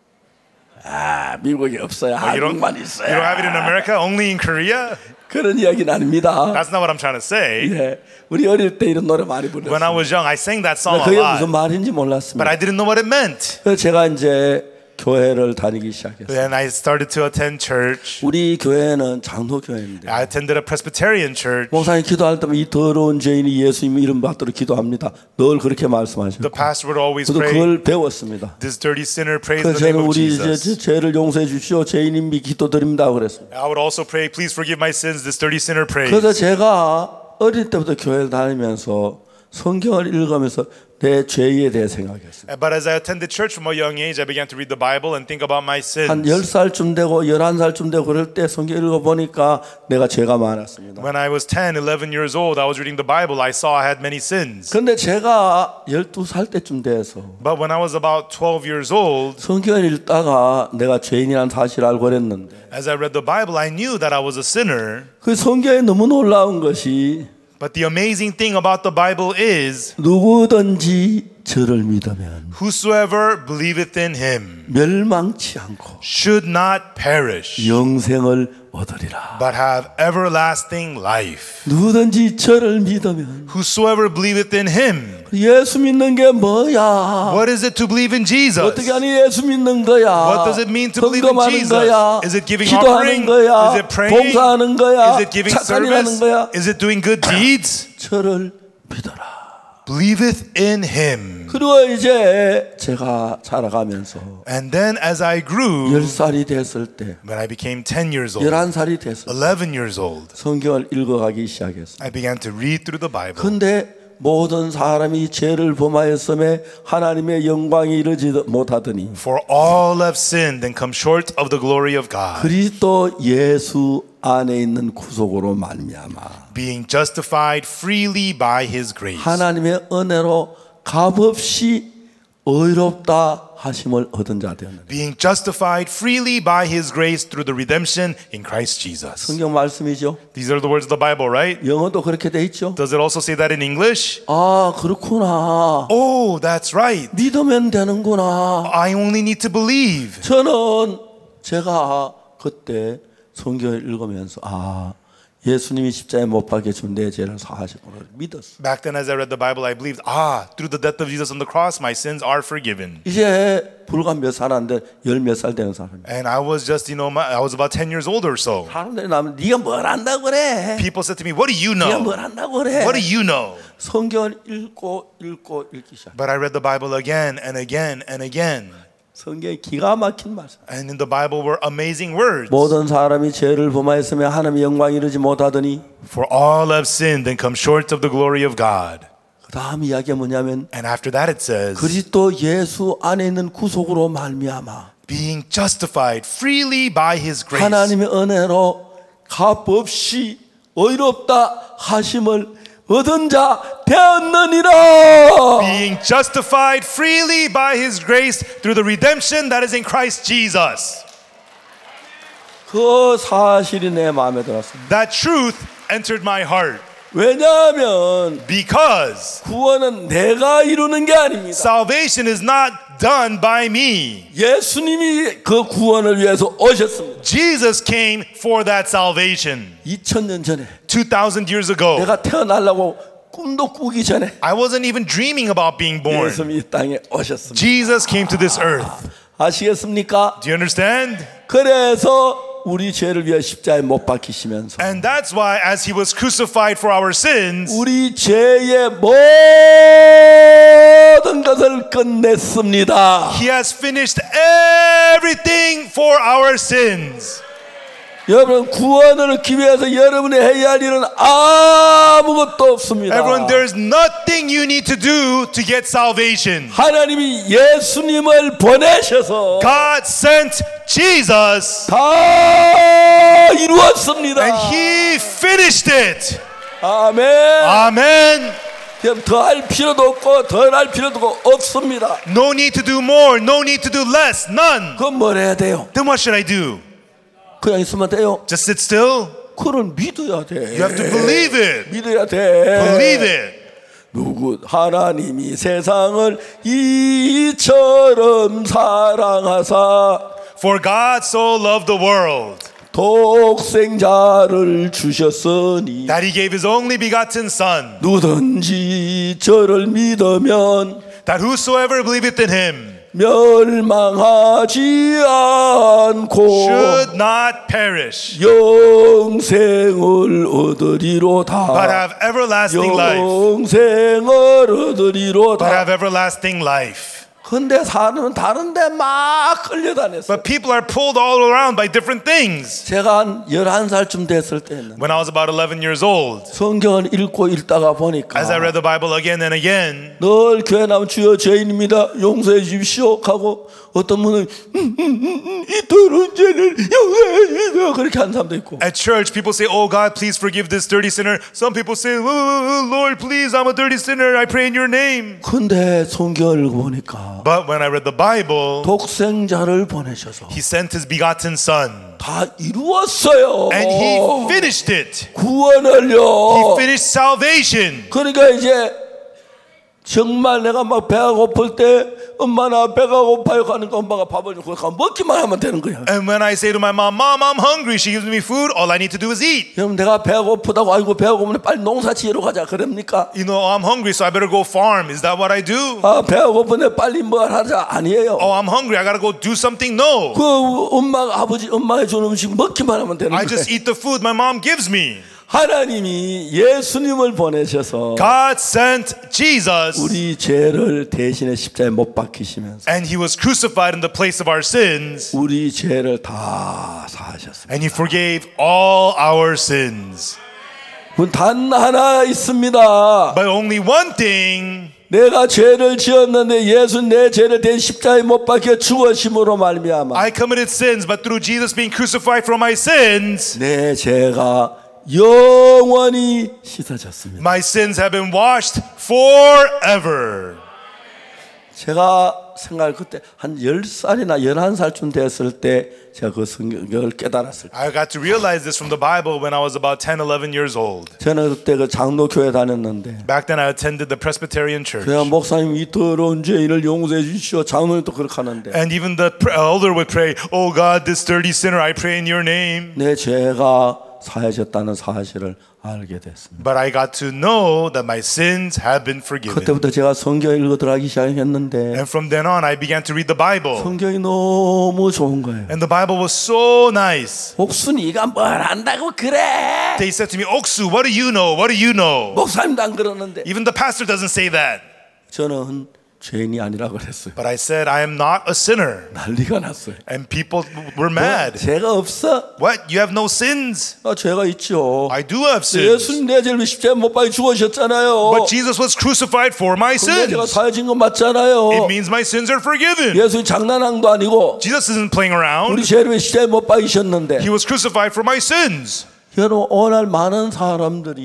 S1: 아, 미국에 없어요.
S2: You don't,
S1: 한국만
S2: you
S1: 있어요.
S2: don't have it in America, only in Korea?
S1: 그런 이야기는 아닙니다.
S2: That's not what I'm trying to say.
S1: 예, 우리 어릴 때 이런 노래 많이
S2: When
S1: 불렀어요.
S2: I was young, I sang that song a
S1: 그게 무슨
S2: lot,
S1: 말인지
S2: but
S1: 몰랐습니다.
S2: I didn't know what it meant.
S1: 그래서 제가 이제 교회를 다니기 시작했어요.
S2: Then I started to attend church.
S1: 우리 교회는 장로교회인데
S2: I attended a Presbyterian church.
S1: 목사님 기도할 때면 이 더러운 죄인이 예수님 이름 받도록 기도합니다. 늘 그렇게 말씀하셨고
S2: The pastor would always
S1: 저도
S2: pray,
S1: 그걸 배웠습니다.
S2: this dirty sinner prays in
S1: 그래서
S2: the name
S1: 저는
S2: of
S1: 우리 이제
S2: Jesus.
S1: 죄를 용서해 주시오 죄인인 미 기도드립니다 그랬습니다.
S2: I would also pray, please forgive my sins, this dirty sinner prays.
S1: 그래서 제가 어릴 때부터 교회를 다니면서 성경을 읽으면서 내 죄에 대해 생각했어요.
S2: But as I attended church from a young age, I began to read the Bible and think about my
S1: 한
S2: sins.
S1: 열 살쯤 되고 열한 살쯤 되고 그럴 때 성경 읽어보니까 내가 죄가 많았습니다.
S2: When I was ten, eleven years old, I was reading the Bible. I saw I had many sins.
S1: 그런데 제가 열두 살 때쯤 돼서
S2: But when I was about twelve years old,
S1: 성경을 읽다가 내가 죄인이라는 사실을 알고 그랬는데
S2: as I read the Bible, I knew that I was a sinner.
S1: 그 성경에 너무 놀라운 것이
S2: But the amazing thing about the Bible is,
S1: 누구든지 저를 믿으면
S2: whosoever believeth in him
S1: 멸망치 않고
S2: should not perish,
S1: 영생을 얻으리라.
S2: but have everlasting life.
S1: 누구든지 저를 믿으면
S2: Whosoever believeth in him.
S1: 예수 믿는 게 뭐야?
S2: What is it to believe in Jesus?
S1: 어떻게 하니 예수 믿는 거야?
S2: What does it mean to believe in
S1: 헌금하는
S2: Jesus?
S1: 거야?
S2: Is it giving
S1: 기도하는
S2: offering?
S1: 거야?
S2: Is it praying?
S1: 봉사하는 거야?
S2: Is it giving
S1: 착한 일 하는
S2: service?
S1: 거야?
S2: Is it doing good deeds?
S1: 저를 믿어라.
S2: Believeth in him.
S1: 그리고 이제 제가 자라가면서
S2: And then as I grew,
S1: 열 살이 됐을 때,
S2: when I became ten years old,
S1: 열한 살이 됐을 때
S2: eleven years old,
S1: 성경을 읽어가기 시작했어요.
S2: I began to read through the Bible.
S1: 근데 모든 사람이 죄를 범하였음에 하나님의 영광이 이르지 못하더니
S2: For all have sinned and come short of the glory of God,
S1: 그리스도 예수 안에 있는 구속으로 말미암아
S2: being justified freely by his grace,
S1: 하나님의 은혜로 값없이 의롭다 하심을 얻은 자 되었느니라.
S2: being justified freely by his grace through the redemption in Christ Jesus.
S1: 성경 말씀이죠.
S2: These are the words of the Bible, right?
S1: 영어도 그렇게 돼 있죠.
S2: Does it also say that in English?
S1: 아 그렇구나.
S2: Oh, that's right.
S1: 믿으면 되는구나.
S2: I only need to believe.
S1: 저는 제가 그때 성경을 읽으면서 아 예수님이 십자가에 못 박혀 준 내 죄를 사하신 걸 믿었어.
S2: Back then, as I read the Bible, I believed, ah, through the death of Jesus on the cross, my sins are forgiven.
S1: 이제 불과 몇 살 안 돼, 열 몇 살 되는 사람이.
S2: And I was just, you know, my, I was about ten years old or so.
S1: 사람들이 나면 네가 뭘 안다고 그래?
S2: People said to me, what do you
S1: 네가
S2: know?
S1: 뭘 안다고 그래?
S2: What do you know?
S1: 성경을 읽고 읽고 읽기 시작.
S2: But I read the Bible again and again and again.
S1: 성경에 기가 막힌 말씀.
S2: And in the Bible were amazing words.
S1: 모든 사람이 죄를 범하였으며 하나님의 영광 이르지 못하더니
S2: For all have sinned and come short of the glory of God.
S1: 그 다음 이야기가 뭐냐면
S2: And after that it says,
S1: 그리스도 예수 안에 있는 구속으로 말미암아
S2: being justified freely by his grace.
S1: 하나님의 은혜로 값없이 의롭다 하심을 얻은 자 되었느니라.
S2: Being justified freely by his grace through the redemption that is in Christ Jesus.
S1: 그 사실이 내 마음에 들었습니다.
S2: That truth entered my heart.
S1: 왜냐하면
S2: Because
S1: 구원은 내가 이루는 게 아닙니다.
S2: salvation is not done by me.
S1: 예수님이 그 구원을 위해서 오셨습니다.
S2: Jesus came for that salvation.
S1: 이천 년 전에
S2: two thousand years ago.
S1: 내가 태어나려고 꿈도 꾸기 전에
S2: I wasn't even dreaming about being born.
S1: 예수님이 이 땅에 오셨습니다.
S2: Jesus came to this earth.
S1: 아시겠습니까?
S2: Do you understand?
S1: 그래서 우리 죄를 위해 십자가에 못 박히시면서
S2: And that's why as he was crucified for our sins,
S1: 우리 죄의 모든 것을 끝냈습니다.
S2: he has finished everything for our sins.
S1: 여러분 구원을 얻기 위해서 여러분이 해야 할 일은 아무것도 없습니다.
S2: Everyone, there's nothing you need to do to get salvation.
S1: 하나님이 예수님을 보내셔서
S2: God sent Jesus
S1: 다 이루었습니다.
S2: and he finished it.
S1: 아멘.
S2: Amen.
S1: 더 할 필요도 없고 덜 할 필요도 없습니다.
S2: No need to do more, no need to do less, none.
S1: 그럼 뭘 해야 돼요?
S2: Then what should I do?
S1: 그냥 있으면 돼요?
S2: Just sit still?
S1: 그걸 믿어야 돼.
S2: You have to believe it.
S1: 믿어야 돼.
S2: Believe it.
S1: 누구 하나님이 세상을 이처럼 사랑하사
S2: For God so loved the world
S1: 독생자를 주셨으니
S2: that he gave his only begotten Son,
S1: 누구든지 저를 믿으면
S2: that whosoever believeth in him
S1: 멸망하지 않고
S2: should not perish,
S1: 영생을
S2: but
S1: 얻으리로다.
S2: have everlasting life.
S1: 영생을 얻으리로다.
S2: But have everlasting life.
S1: 근데 사람은 다른데 막 끌려다녔어요.
S2: But people are pulled all around by different things.
S1: 제가 한 열한 살쯤 됐을 때는
S2: When I was about eleven years old,
S1: 성경을 읽고 읽다가 보니까
S2: as I read the Bible again and again,
S1: 늘 교회 나오면 주여 죄인입니다 용서해 주십시오 하고 어떤 분은 음, 음, 음, 음, 이 더러운 죄를 용서해 주십시오 그렇게 하는 사람도 있고
S2: at church people say, oh God, please forgive this dirty sinner. Some people say, oh, Lord, please, I'm a dirty sinner, I pray in your name.
S1: 근데 성경을 보니까
S2: But when I read the Bible,
S1: 독생자를 보내셔서
S2: he sent his begotten Son
S1: 다 이루었어요.
S2: and he finished it.
S1: 구원을요.
S2: He finished salvation.
S1: 그러니까 이제 정말 내가 막 배가 고플 때 엄마 나 배가 고파요 하니까 엄마가 밥을 주고 먹기만 하면 되는 거야.
S2: And when I say to my mom, Mom, I'm hungry, she gives me food, all I need to do is eat.
S1: 그럼 내가 배가 고프다고 아이고 배가 고프면 빨리 농사 지으러 가자 그럽니까?
S2: You know, I'm hungry, so I better go farm. Is that what I do?
S1: 아 배가 고픈데 빨리 뭘 하자 아니에요.
S2: Oh, I'm hungry, I gotta go do something. No.
S1: 그 엄마가 아버지 엄마가 주는 음식 먹기만 하면 되는
S2: I
S1: 거예요.
S2: just eat the food my mom gives me.
S1: 하나님이 예수님을 보내셔서
S2: God sent Jesus
S1: 우리 죄를 대신에 십자가에 못 박히시면서
S2: and he was crucified in the place of our sins
S1: 우리 죄를 다 사하셨습니다.
S2: and he forgave all our sins.
S1: 단 하나 있습니다.
S2: But only one thing,
S1: 내가 죄를 지었는데 예수 내 죄를 대신 십자가에 못 박혀 죽으심으로 말미암아
S2: I committed sins, but through Jesus being crucified for my sins,
S1: 내 죄가 영원히 씻어졌습니다.
S2: my sins have been washed forever.
S1: 제가 생각할 그때 한 열 살이나 열한 살쯤 됐을 때 제가 그 성경을 깨달았을 때
S2: I got to realize this from the Bible when I was about ten, eleven years old.
S1: 저는 그때 그 장로교회 다녔는데
S2: Back then I attended the Presbyterian church.
S1: 그냥 목사님 이 더러운 죄인을 용서해 주시오 장로님도 그렇게 하는데
S2: And even the elder would pray, oh God, this dirty sinner, I pray in your name.
S1: 내 죄가 사해졌다는 사실을 알게 됐습니다.
S2: But I got to know that my sins have been forgiven.
S1: 그때부터 제가 성경을 읽어 들어가기 시작했는데
S2: And from then on, I began to read the Bible.
S1: 성경이 너무 좋은 거예요.
S2: And the Bible was so nice.
S1: 옥순이가 뭘 안다고 그래?
S2: They said to me, Oksu, what do you know? What do you know?
S1: 목사님도 안 그러는데
S2: Even the pastor doesn't say that.
S1: 저는 죄인이 아니라 그랬어요.
S2: But I said, I am not a sinner.
S1: 난리가 났어요.
S2: And people were mad.
S1: 죄가 없어?
S2: What? You have no sins?
S1: 나 죄가 있죠.
S2: I do have sins.
S1: 예수님 내 죄를 십자가에 못 박혀 죽으셨잖아요.
S2: But Jesus was crucified for my
S1: 근데 제가
S2: sins.
S1: 사해진 거 맞잖아요.
S2: It means my sins are forgiven.
S1: 예수님 장난한 거 아니고
S2: Jesus isn't playing
S1: 우리
S2: around.
S1: 죄를 십자가에 못 박이셨는데
S2: He was crucified for my sins.
S1: 여러분 오늘 많은 사람들이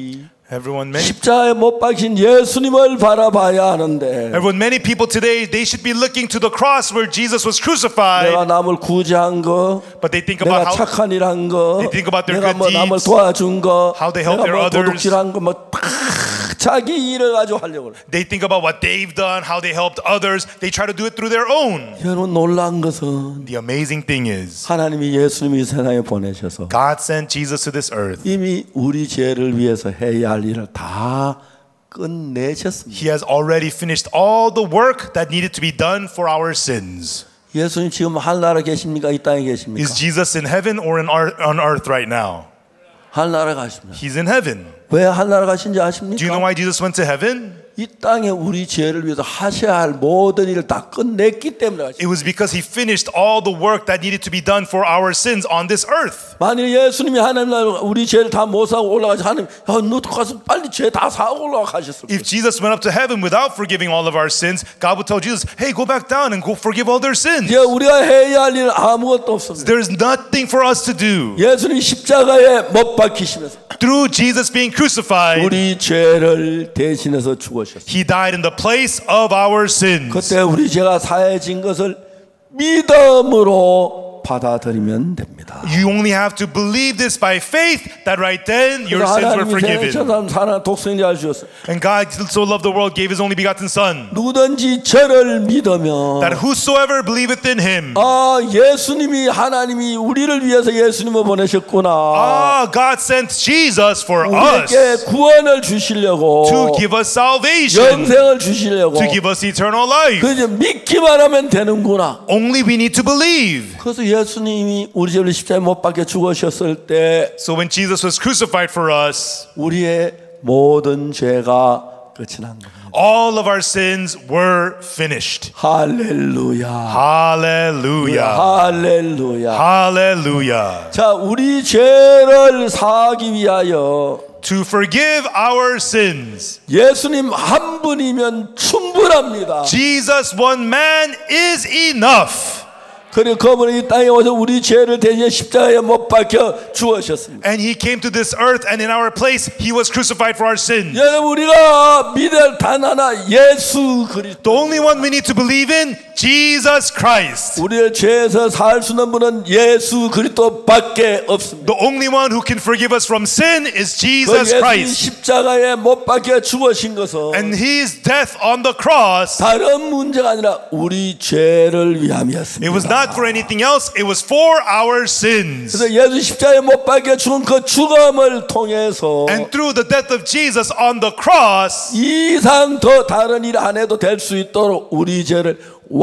S2: Everyone, many,
S1: 십자가에 못 박힌 예수님을 바라봐야 하는데
S2: everyone, many people today, they should be looking to the cross where Jesus was crucified.
S1: 내가 남을 구제한 거,
S2: But they think about
S1: 내가
S2: how
S1: 착한 일 한 거,
S2: They think about their
S1: 내가
S2: good
S1: 뭐 남을
S2: deeds,
S1: 도와준 거,
S2: how they help
S1: 내가
S2: their
S1: 뭐
S2: others.
S1: 도둑질한 거, 뭐 다 자기 일을 가지고 하려고 그래.
S2: they think about what they've done, how they helped others. They try to do it through their own.
S1: 여러분 놀라운 것은
S2: The amazing thing is,
S1: 하나님이 예수님이 이 세상에 보내셔서
S2: God sent Jesus to this earth.
S1: 이미 우리 죄를 위해서 해야 할 일을 다 끝내셨습니다.
S2: He has already finished all the work that needed to be done for our sins.
S1: 예수님 지금 하늘나라 계십니까? 이 땅에 계십니까?
S2: Is Jesus in heaven or in ar- on earth right now?
S1: 하늘나라 가십니다.
S2: He's in heaven.
S1: 왜 하늘나라 가신지
S2: Do you
S1: 아십니까?
S2: know why Jesus went to heaven?
S1: 이 땅에 우리 죄를 위해서 하셔야 할 모든 일을 다 끝냈기 때문에 가십니다.
S2: It was because he finished all the work that needed to be done for our sins on this earth.
S1: 만일 예수님이 하나님 나라 우리 죄를 다 못 사고 올라가지 하나님, 야, 너 가서 빨리 죄 다 사고 올라가셨을 거예요.
S2: If Jesus went up to heaven without forgiving all of our sins, God would tell Jesus, hey, go back down and go forgive all their sins.
S1: 이제 우리가 해야 할 일은 아무것도 없습니다.
S2: There's nothing for us to do.
S1: 예수님 십자가에 못 박히시면서
S2: Through Jesus being crucified,
S1: 우리 죄를 대신해서 죽으셨어요.
S2: he died in the place of our sins.
S1: 그때 우리 죄가 사해진 것을 믿음으로 받아들이면 됩니다.
S2: You only have to believe this by faith that right then your
S1: 그래서
S2: sins were
S1: 하나님이 세상에
S2: forgiven.
S1: 천사람 사랑 독생자를 주셨어요.
S2: And God so loved the world, gave his only begotten Son,
S1: 누구든지 저를 믿으면
S2: that whosoever believeth in him,
S1: 아 예수님이 하나님이 우리를 위해서 예수님을 보내셨구나.
S2: ah, God sent Jesus for us
S1: 우리에게 구원을 주시려고
S2: to give us salvation,
S1: 영생을 주시려고
S2: to give us eternal life.
S1: 그저 믿기만 하면 되는구나.
S2: Only we need to believe.
S1: 그래서 예수님이 우리 죄를 십자가에 못 박혀 죽으셨을 때
S2: So when Jesus was crucified for us,
S1: 우리의 모든 죄가 끝이 난 겁니다.
S2: all of our sins were finished.
S1: 할렐루야.
S2: Hallelujah.
S1: 할렐루야.
S2: Hallelujah.
S1: 자, 우리 죄를 사하기 위하여
S2: To forgive our sins,
S1: 예수님 한 분이면 충분합니다.
S2: Jesus one man is enough.
S1: 그리고 그분이 이 땅에 오셔서 우리 죄를 대신해 십자가에 못 박혀 죽으셨습니다.
S2: And he came to this earth, and in our place he was crucified for our sins.
S1: 여러분 우리가 믿을 단 하나 예수 그리스도.
S2: The only one we need to believe in, Jesus Christ.
S1: 우리의 죄에서 살 수 있는 분은 예수 그리스도밖에 없습니다.
S2: The only one who can forgive us from sin is
S1: 그
S2: Jesus
S1: 예수님
S2: Christ.
S1: 십자가에 못 박혀 죽으신 것은
S2: And his death on the cross,
S1: 다른 문제가 아니라 우리 죄를 위함이었습니다.
S2: it was not for anything else, it was for our sins.
S1: 그래서 예수 십자가에 못 박혀 죽은 그 죽음을 통해서
S2: And through the death of Jesus on the cross,
S1: 이 이상 더 다른 일 안 해도 될 수 있도록 우리 죄를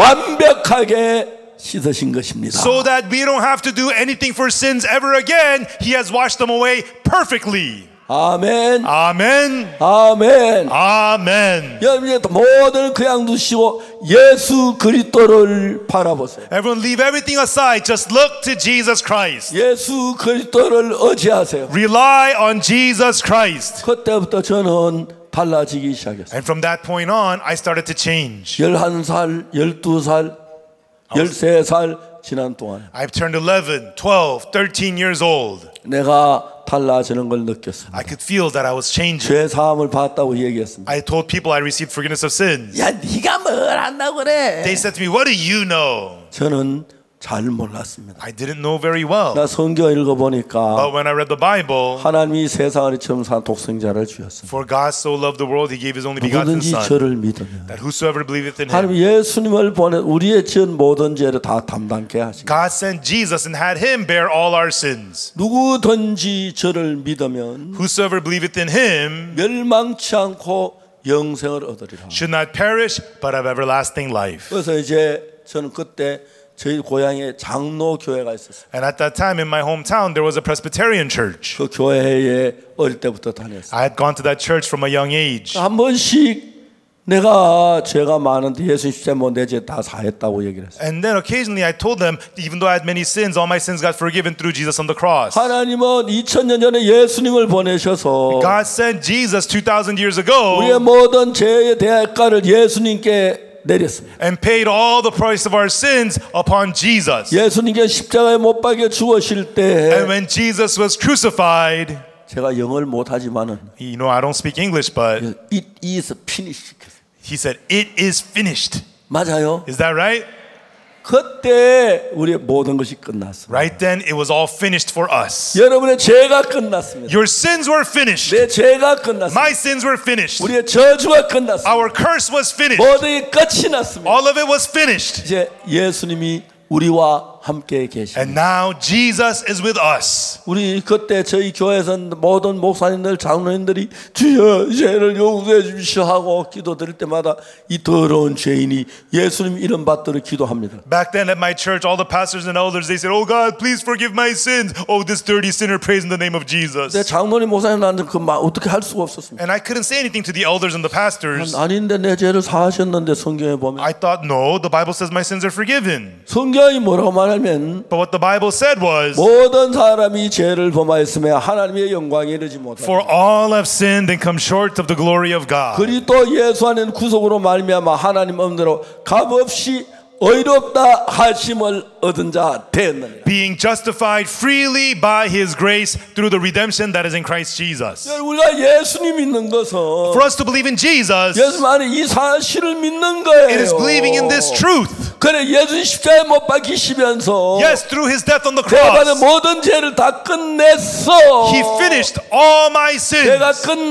S1: 완벽하게 씻으신 것입니다.
S2: so that we don't have to do anything for sins ever again, he has washed them away perfectly.
S1: 아멘.
S2: Amen.
S1: 아멘.
S2: Amen.
S1: 여러분 이제 모든 그냥 두시고 예수 그리스도를 바라보세요.
S2: Everyone leave everything aside. Just look to Jesus Christ.
S1: 예수 그리스도를 의지하세요.
S2: Rely on Jesus Christ.
S1: 그때부터 저는 달라지기 시작했어요.
S2: And from that point on, I started to change.
S1: 열한 살, 열두 살, 열세 살 지난 동안
S2: I've turned eleven, twelve, thirteen years old.
S1: 내가 달라지는 걸 느꼈습니다.
S2: I could feel that I was changing.
S1: 죄 사함을 받았다고 얘기했습니다.
S2: I told people I received forgiveness of sins.
S1: 야, 네가 뭘 안다고 그래?
S2: They said to me, what do you know?
S1: 저는 잘 몰랐습니다.
S2: I didn't know very well.
S1: 나 성경 읽어보니까
S2: But when I read the Bible,
S1: 하나님이 세상을 처음 산 독생자를 주셨습니다.
S2: for God so loved the world, he gave his only begotten
S1: 누구든지
S2: Son,
S1: 저를 믿으면
S2: that whosoever believeth in him.
S1: 하나님 예수님을 보내 우리의 지은 모든 죄를 다 담당케 하시고
S2: God sent Jesus and had him bear all our sins.
S1: 누구든지 저를 믿으면
S2: Whosoever believeth in him
S1: 멸망치 않고 영생을 얻으리라.
S2: should not perish, but have everlasting life.
S1: 그래서 이제 저는 그때 저희 고향에 장로 교회가 있었어요.
S2: And at that time in my hometown, there was a Presbyterian church.
S1: 그 교회에 어릴 때부터 다녔어요.
S2: I had gone to that church from a young age.
S1: 한 번씩 내가 죄가 많은데 예수 십자가에 못 내 죄 다 사했다고 얘기를 했어요.
S2: And then occasionally I told them, even though I had many sins, all my sins got forgiven through Jesus on the cross.
S1: 하나님은 이천 년 전에 예수님을 보내셔서
S2: God sent Jesus two thousand years ago
S1: 우리의 모든 죄의 대가를 예수님께 내렸습니다.
S2: and paid all the price of our sins upon Jesus.
S1: 예수님께 십자가에 못 박혀 죽으실
S2: And
S1: 때
S2: when Jesus was crucified,
S1: 제가 영어를 못하지만은
S2: You know, I don't speak English, but
S1: it is finished.
S2: he said, "It is finished."
S1: 맞아요.
S2: Is that right?
S1: 그때 우리의 모든 것이 끝났습니다.
S2: Right then, it was all finished for us.
S1: 여러분의 죄가 끝났습니다.
S2: Your sins were finished.
S1: 내 죄가 끝났습니다.
S2: My sins were finished.
S1: 우리의 저주가 끝났습니다.
S2: Our curse was finished.
S1: 모든 게 끝이 났습니다.
S2: All of it was finished.
S1: 이제 예수님이 우리와 함께 계십니다.
S2: And now Jesus is with us.
S1: 우리 그때 저희 교회에서 모든 목사님들 장로님들이 주여 죄를 용서해 주시오 하고 기도드릴 때마다 이 더러운 죄인이 예수님 이름 받들어 기도합니다.
S2: Back then at my church, all the pastors and elders, they said, "Oh God, please forgive my sins. Oh, this dirty sinner prays in the name of Jesus."
S1: 내 장로님 목사님한테 그 말 어떻게 할 수가 없었습니다.
S2: And I couldn't say anything to the elders and the pastors.
S1: 아닌데 내 죄를 사하셨는데 성경에 보면
S2: I thought, no, the Bible says my sins are forgiven.
S1: 성경이 뭐라고 말하면
S2: But what the Bible said was,
S1: 모든 사람이 죄를 범하였으며 하나님의 영광에 이르지 못하고
S2: for all have sinned and come short of the glory of God.
S1: 그리스도 예수 안에 구속으로 말미암아 하나님 엄대로 값없이 의롭다 하심을 얻은 자 되었느니라.
S2: Being justified freely by His grace through the redemption that is in Christ Jesus.
S1: 우리가 예수님 믿는 것은
S2: For us to believe in Jesus,
S1: 예수 안에 이 사실을 믿는 거예요.
S2: it is believing in this truth.
S1: 그래 예수 십자가에 못 박히시면서
S2: Yes, through His death on the
S1: 내가 받은
S2: cross,
S1: 모든 죄를 다 끝냈어.
S2: He finished all my sins.
S1: 내가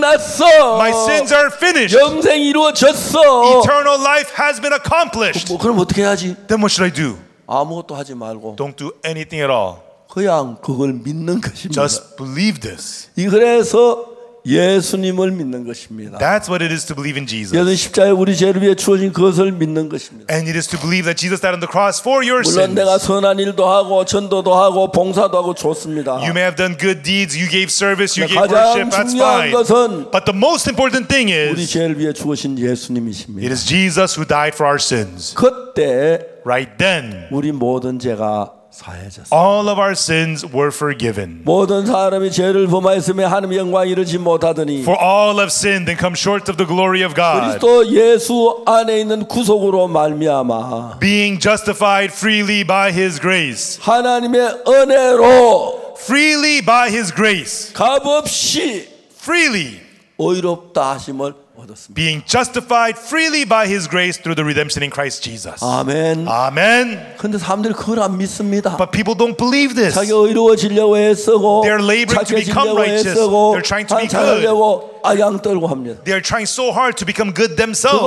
S1: 끝났어.
S2: My sins are finished.
S1: 영생 이루어졌어.
S2: Eternal life has been accomplished.
S1: 뭐 그럼 어떻게 해야지?
S2: Then what should I do?
S1: 아무것도 하지 말고
S2: Don't do anything at all.
S1: 그냥 그걸 믿는 것입니다.
S2: Just believe this.
S1: 이 그래서 예수님을 믿는 것입니다.
S2: That's what it is to believe in Jesus.
S1: 예수 십자가에 우리 죄를 위해 주어진 그것을 믿는 것입니다.
S2: And it is to believe that Jesus died on the cross for your
S1: 물론
S2: sins.
S1: 내가 선한 일도 하고 전도도 하고 봉사도 하고 좋습니다.
S2: You may have done good deeds, you gave service, you gave
S1: 가장
S2: worship, that's
S1: 중요한
S2: fine.
S1: 것은
S2: But the most important thing
S1: 우리
S2: is,
S1: 죄를 위해 죽으신 예수님이십니다.
S2: it is Jesus who died for our sins.
S1: 그때
S2: Right then,
S1: 우리 모든 죄가 사해졌습니다.
S2: all of our sins were forgiven.
S1: 모든 사람이 죄를 범하였으며 하나님의 영광에 이르지 못하더니
S2: For all have sinned and come short of the glory of God.
S1: 그리스도 예수 안에 있는 구속으로 말미암아
S2: Being justified freely by His grace.
S1: 하나님의 은혜로
S2: Freely by His grace.
S1: 값없이
S2: Freely.
S1: 의롭다 하심을 얻었습니다.
S2: Being justified freely by His grace through the redemption in Christ Jesus.
S1: 아멘.
S2: Amen.
S1: 근데 사람들이 그걸 안 믿습니다.
S2: But people don't believe this.
S1: 자기 의로워지려고 애쓰고
S2: They're laboring to become
S1: 착해지려고
S2: righteous.
S1: 애쓰고
S2: They're trying to be
S1: 잘하려고 아양 떨고 합니다.
S2: They are trying so hard to become good
S1: 그거
S2: themselves.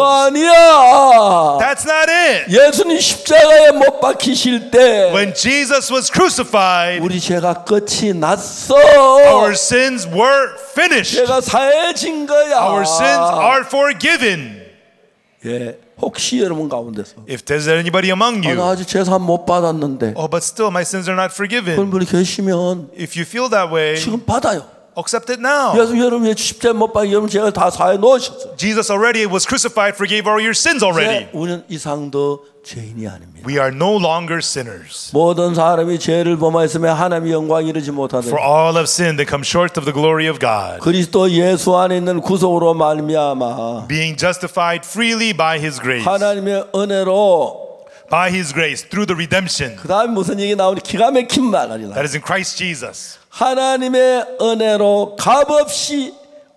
S1: 아니야.
S2: That's not it.
S1: 예수님 십자가에 못 박히실 때
S2: When Jesus was crucified,
S1: 우리 죄가 끝이 났어.
S2: our sins were finished.
S1: 죄가 사해진 거야.
S2: Our sins are forgiven.
S1: 예, 혹시 여러분 가운데서
S2: If there's anybody among
S1: 아, 나
S2: you,
S1: 아직 제사 못 받았는데
S2: oh, but still my sins are not
S1: 그런
S2: forgiven.
S1: 분이 계시면
S2: If you feel that way,
S1: 지금 받아요.
S2: accept it now.
S1: 예수 여러분 십자가에 못 박히 여러분 죄가 다 사해 놓으셨어요.
S2: Jesus already was crucified, forgave all your sins already.
S1: 이제 우리는 이상 더 죄인이 아닙니다.
S2: We are no longer sinners.
S1: 모든 사람이 죄를 범하였으며 하나님의 영광에 이르지 못하되
S2: For all have sinned and come short of the glory of God.
S1: 그리스도 예수 안에 있는 구속으로 말미암아
S2: Being justified freely by His grace.
S1: 하나님의 은혜로
S2: By His grace, through the redemption
S1: 그 다음에 무슨 얘기 나오니 기가 막힌 말 아니라
S2: that is in Christ Jesus.
S1: 하나님의 은혜로 값없이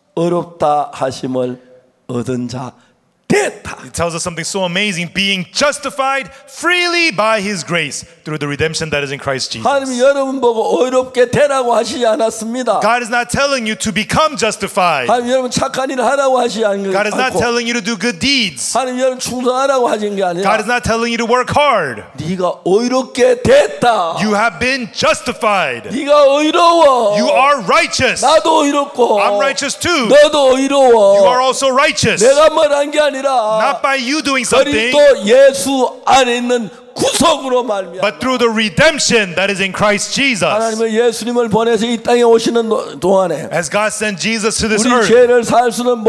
S1: 의롭다 하심을 얻은 자 됐다.
S2: It tells us something so amazing, being justified freely by His grace through the redemption that is in Christ Jesus.
S1: 하나님이 여러분 보고 의롭게 되라고 하시지 않았습니다.
S2: God is not telling you to become justified.
S1: 하나님 여러분 착한 일을 하라고 하시지 않고
S2: God is not telling you to do good deeds.
S1: 하나님 여러분 충성하라고 하신 게 아니라
S2: God is not telling you to work hard.
S1: 네가 의롭게 됐다.
S2: You have been justified.
S1: 네가 의로워.
S2: You are righteous.
S1: 나도 의롭고
S2: I'm righteous too.
S1: 너도 의로워.
S2: You are also righteous.
S1: 내가 뭘 한 게 아니라
S2: Not by you doing something,
S1: 그리스도 예수 안에 있는 구속으로 말미암아
S2: but through the redemption that is in Christ Jesus.
S1: 하나님은 예수님을 보내서 이 땅에 오시는 동안에
S2: As God sent Jesus to this
S1: 우리
S2: earth,
S1: 죄를 살 수는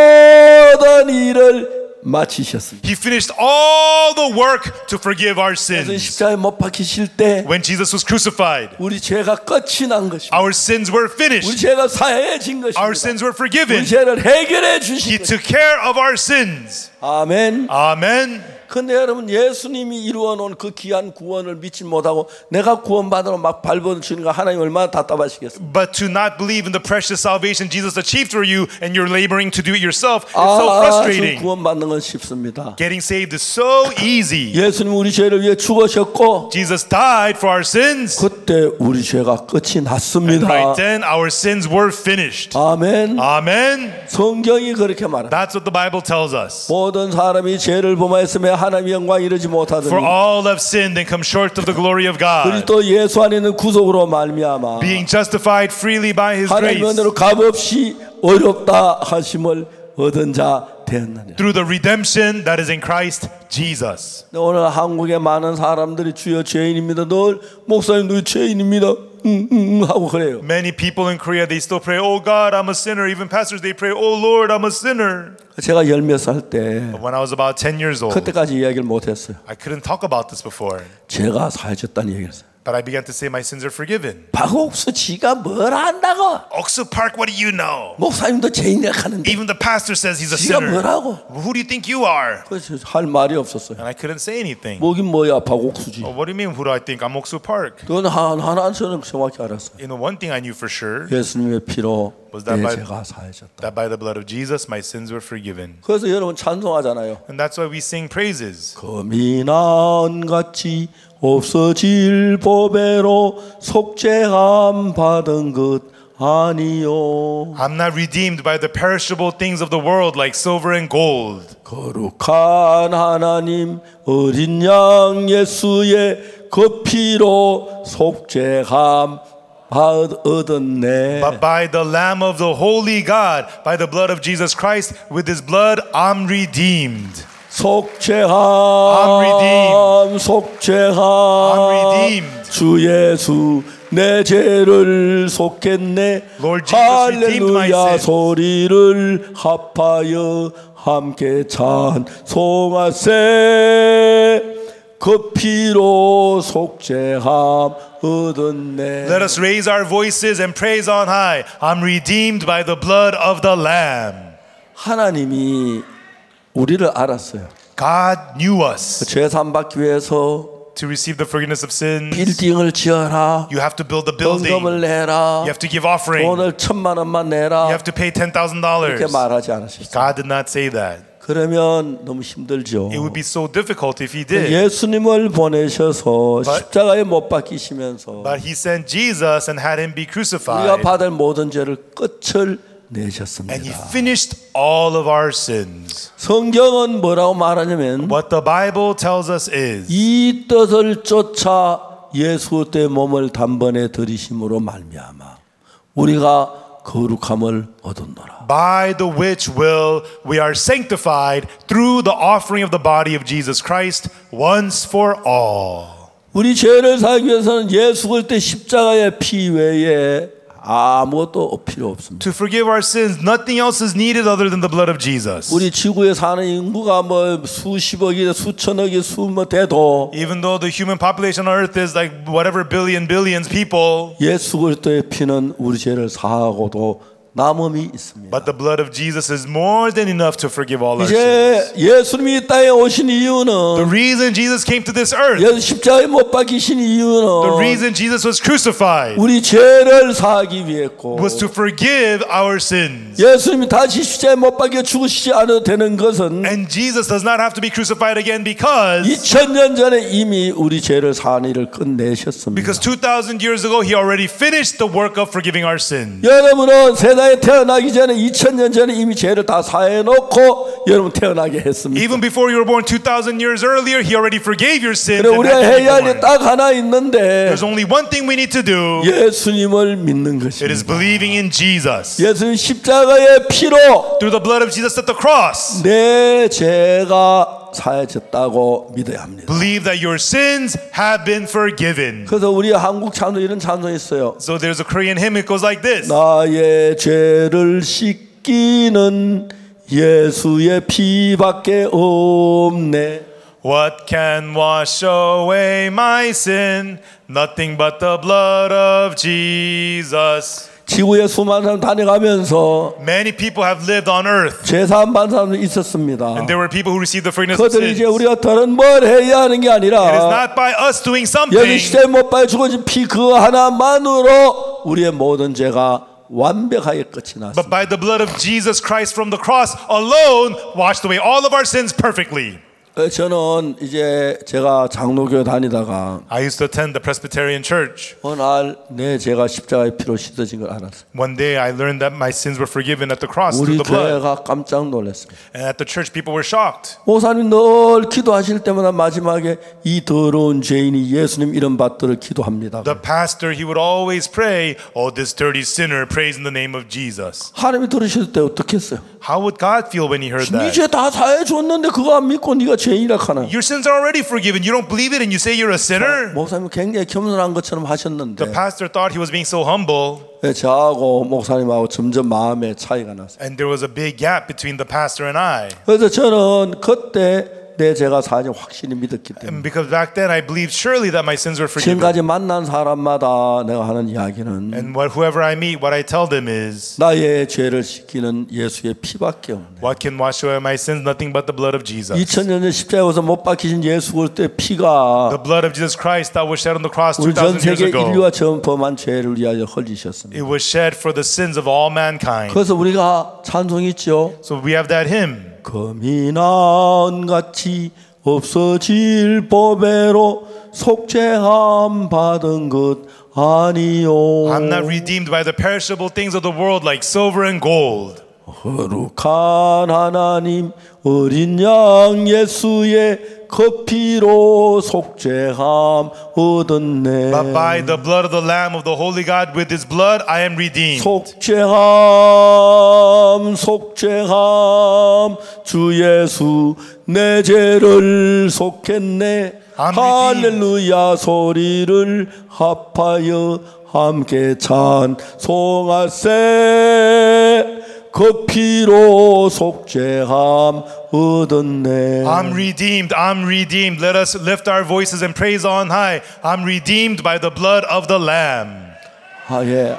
S1: 모든 일을 마치셨습니다.
S2: He finished all the work to forgive our
S1: 그래서
S2: sins.
S1: 십자가에 못 박히실 때
S2: When Jesus was crucified,
S1: 우리 죄가 끝이 난 것입니다.
S2: our sins were
S1: 우리
S2: finished.
S1: 죄가 사해진
S2: Our
S1: 것입니다.
S2: sins were
S1: 우리
S2: forgiven.
S1: 죄를 해결해
S2: He
S1: 주신 것입니다.
S2: took care of our sins.
S1: 아멘.
S2: Amen.
S1: 근데 여러분 예수님이 이루어 놓은 그 귀한 구원을 믿지 못하고 내가 구원받으러 막 발버둥치니까 하나님 얼마나 답답하시겠어요.
S2: But to not believe in the precious salvation Jesus achieved for you and you're laboring to do it yourself, it's so
S1: 아,
S2: frustrating.
S1: 구원받는 건 쉽습니다.
S2: Getting saved is so easy.
S1: 예수님 우리 죄를 위해 죽으셨고
S2: Jesus died for our sins.
S1: 그때 우리 죄가 끝이
S2: And
S1: 났습니다.
S2: right then our sins were finished.
S1: 아멘.
S2: Amen.
S1: 성경이 그렇게 말합니다.
S2: That's what the Bible tells us.
S1: 모든 사람이 죄를 범하였으며 하나님의 영광 이르지 못하더니
S2: For all have sinned and come short of the glory of God.
S1: 그리스도 예수 안에 있는 구속으로 말미암아
S2: Being justified freely by His
S1: 하나님의
S2: grace
S1: 은혜로 값없이 어렵다 하심을 얻은 자 되었느냐.
S2: through the redemption that is in Christ Jesus.
S1: 오늘 한국의 많은 사람들이 주여 죄인입니다. 늘 목사님도 죄인입니다. 응, 응, 응 하고 그래요.
S2: Many people in Korea, they still pray, oh God, I'm a sinner. Even pastors, they pray, oh Lord, I'm a sinner.
S1: 제가 열 몇 살 때
S2: But when I was about ten years old,
S1: 그때까지 이야기를 못했어요.
S2: I couldn't talk about this before.
S1: 죄가 사해졌다는 얘기를 했어요.
S2: But I began to say my sins are forgiven.
S1: 박옥수 지가 뭘 안다고?
S2: Oksu Park, what do you know?
S1: 목사님도 죄인이라 하는데
S2: Even the pastor says he's a
S1: 지가
S2: sinner.
S1: 뭐라고?
S2: Who do you think you are?
S1: 그래서 할 말이 없었어요.
S2: And I couldn't say anything.
S1: 뭐긴 뭐야 박옥수지.
S2: Well, what do you mean, who do I think? I'm Oksu Park.
S1: 그건 하나 저는 정확히 알았어요.
S2: You know, one thing I knew for sure,
S1: 예수님의 피로
S2: Was that
S1: 내
S2: by-
S1: 죄가 사해졌다.
S2: that by the blood of Jesus, my sins were forgiven.
S1: 그래서 여러분 찬송하잖아요.
S2: And that's why we sing praises.
S1: 금이 나은같이 없어질 보배로 속죄함 받은 것 아니요.
S2: I'm not redeemed by the perishable things of the world like silver and gold.
S1: 거룩한 하나님 어린 양 예수의 그 피로 속죄함 얻었네.
S2: But by the Lamb of the Holy God, by the blood of Jesus Christ, with His blood, I'm redeemed.
S1: 속죄함
S2: redeemed.
S1: 속죄함
S2: I'm redeemed.
S1: 주 예수 내 죄를 속했네.
S2: Lord Jesus redeemed my
S1: 할렐루야
S2: sins.
S1: 소리를 합하여 함께 찬송하세. 그 피로 속죄함 얻었네.
S2: Let us raise our voices and praise on high. I'm redeemed by the blood of the Lamb.
S1: 하나님이 우리를 알았어요.
S2: God knew us.
S1: 죄 사함 받기 위해서
S2: To receive the forgiveness of sins,
S1: 빌딩을 지어라.
S2: you have to build a
S1: 헌금을
S2: building.
S1: 내라.
S2: You have to give offering.
S1: 돈을 천만 원만
S2: You
S1: 내라.
S2: have to pay ten thousand dollars.
S1: 이렇게 말하지 않으셨어요.
S2: God did not say that.
S1: 그러면 너무 힘들죠.
S2: It would be so difficult if He did.
S1: 예수님을 보내셔서
S2: But-
S1: 십자가에 못 박히시면서
S2: But He sent Jesus and had Him be
S1: 우리가
S2: crucified.
S1: 받을 모든 죄를 끝을
S2: And He
S1: 내셨습니다.
S2: finished all of our sins.
S1: 성경은 뭐라고 말하냐면
S2: What the Bible tells us is
S1: 이 뜻을 쫓아 예수 때 몸을 단번에 들이심으로 말미암아 우리가 거룩함을 얻었노라.
S2: by the which will we are sanctified through the offering of the body of Jesus Christ once for all.
S1: 우리 죄를 사하기 위해서는 예수 그리스도의 십자가의 피 외에 아무것도 필요 없습니다.
S2: To forgive our sins, nothing else is needed other than the blood of Jesus.
S1: 우리 지구에 사는 인구가 뭐 수십억이 수천억이 수뭐 돼도
S2: Even though the human population on earth is like whatever billion billions people,
S1: 예수 그리스도의 피는 우리 죄를 사하고도 남음이 있습니다.
S2: but the blood of Jesus is more than enough to forgive all our sins.
S1: 이제 예수님이 이 땅에 오신
S2: The
S1: 이유는
S2: reason Jesus came to this earth,
S1: 예수 십자가에 못 박히신
S2: the
S1: 이유는
S2: reason Jesus was crucified
S1: 우리 죄를 사하기 위했고
S2: was to forgive our sins.
S1: 예수님이 다시 십자가에 못 박혀 죽으시지 않아도 되는 것은
S2: And Jesus does not have to be crucified again because
S1: 이천 년 전에 이미 우리 죄를 사한 일을 끝내셨습니다.
S2: because two thousand years ago he already finished the work of forgiving our sins.
S1: 여러분은 세상에 태어나기 전에 이천 년 전에 이미 죄를 다 사해놓고 여러분 태어나게 했습니다.
S2: Even before you were born two thousand years earlier, he already forgave your sins.
S1: 그래
S2: and
S1: 우리가
S2: had you
S1: 해야 할
S2: born.
S1: 일 딱 하나 있는데
S2: There's only one thing we need to do.
S1: 예수님을 믿는
S2: It is
S1: 것입니다.
S2: believing in Jesus.
S1: 예수님 십자가의 피로
S2: Through the blood of Jesus at the cross.
S1: 내 죄가 사해졌다고 믿어야 합니다.
S2: Believe that your sins have been forgiven.
S1: 그래서 우리 한국 찬송 이런 찬송이 있어요.
S2: So there's a Korean hymn, it goes like this.
S1: 나의 죄를 씻기는 예수의 피밖에 없네.
S2: What can wash away my sin? Nothing but the blood of Jesus.
S1: 지구에 수많은 사람 다녀가면서
S2: Many people have lived on earth,
S1: 제사함 받은 사람도 있었습니다.
S2: and there were people who received the forgiveness of
S1: 그들이
S2: sins.
S1: 이제 우리가 다른 뭘 해야 하는 게
S2: It is
S1: 아니라
S2: not by us doing
S1: 여기
S2: something,
S1: 시대에 못 박혀 죽어진 피 그 하나만으로 우리의 모든 죄가 완벽하게 끝이 났습니다.
S2: but by the blood of Jesus Christ from the cross alone washed away all of our sins perfectly.
S1: 저는 이제 제가 장로교회 다니다가
S2: I used to attend the Presbyterian church.
S1: 어느 날 내 죄가 십자가의 피로 씻어진 걸 알았어요.
S2: One day I learned that my sins were forgiven at the cross through
S1: 우리
S2: the blood.
S1: 교회가 깜짝 놀랐습니다.
S2: And at the church people were shocked.
S1: 목사님 늘 기도하실 때마다 마지막에 이 더러운 죄인이 예수님 이름 받들을 기도합니다.
S2: The pastor, he would always pray, oh, this dirty sinner prays in the name of Jesus.
S1: 하나님이 들으실 때 어떻게 했어요?
S2: How would God feel when he heard
S1: 네
S2: that?
S1: 죄 다 사해 줬는데 그거 안 믿고 네가 죄인이라 하나?
S2: Your sins are already forgiven. You don't believe it and you say you're a sinner?
S1: 목사님 굉장히 겸손한 것처럼
S2: The
S1: 하셨는데
S2: pastor thought he was being so humble,
S1: 예, 저하고 목사님하고 점점 마음의 차이가 났어요.
S2: and there was a big gap between the pastor and I.
S1: 그래서 저는 그때 내 죄가 사실 확실히 믿었기 때문에
S2: And because back then I believed surely that my sins were forgiven.
S1: 지금까지 만난 사람마다 내가 하는 이야기는
S2: And what, whoever I meet, what I tell them is,
S1: 나의 죄를 씻기는 예수의 피밖에 없네.
S2: what can wash away my sins? Nothing but the blood of Jesus.
S1: 이천 년 전 십자가에서 못 박히신 예수 그때 피가
S2: The blood of Jesus Christ that was shed on the cross
S1: 우리 전
S2: two thousand years
S1: 세계
S2: ago.
S1: 인류가 처음 범한 죄를 위하여 흘리셨습니다.
S2: It was shed for the sins of all mankind.
S1: 그래서 우리가 찬송했죠.
S2: So we have that hymn.
S1: 금이 나은같이 없어질 법에로 속죄함 받은 것 아니요.
S2: I'm not redeemed by the perishable things of the world like silver and gold.
S1: 거룩한 하나님 어린 양 예수의 그 피로 속죄함 얻었네.
S2: But by the blood of the Lamb of the Holy God, with His blood, I am redeemed.
S1: 속죄함 속죄함 주 예수 내 죄를 속했네. 할렐루야 소리를 합하여 함께 찬송하세. 그 피로 속죄함 얻었네.
S2: I'm redeemed. I'm redeemed. Let us lift our voices and praise on high. I'm redeemed by the blood of the Lamb.
S1: 아, 예.